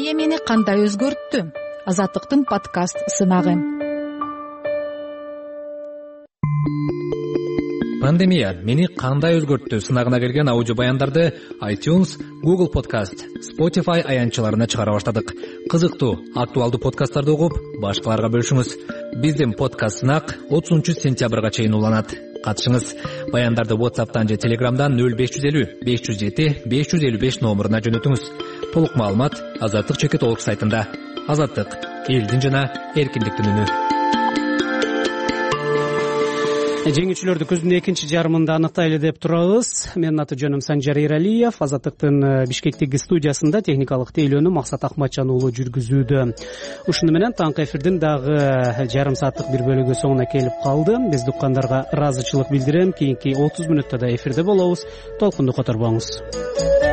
пандемия мени кандай өзгөрттү? Азаттыктын подкаст сынагы. Пандемия мени кандай өзгөрттү сынагына келген аудио баяндарды iTunes, Google Podcast, Spotify аянтчаларына чыгара баштадык. Кызыктуу, актуалдуу подкасттарды угуп, башкаларга бөлүшүңүз. Биздин подкаст сынак отузунчу сентябрга чейин уланат. Катышыңыз. Баяндарды WhatsApp'тан же Telegram'дан нөл беш жүз элүү беш жүз жети беш жүз элүү беш номуруна жөнөтүңүз. Толук маалымат Азаттык чекит толук сайтында. Азаттык, элдин жана эркиндиктин үнү. Жеңүүчүлөрдү күздүн экинчи жарымында аныктайлы деп турабыз. Менин аты жөнүм Санжар Эралиев. Азаттыктын Бишкектеги студиясында техникалык тейлөөнү Максат Акматжан уулу жүргүзүүдө. Ушуну менен таңкы эфирдин дагы жарым сааттык бир бөлүгү соңуна келип калды. Бизди уккандарга ыраазычылык билдирем. Кийинки отуз мүнөттө да эфирде болобуз. Толкунду которбоңуз.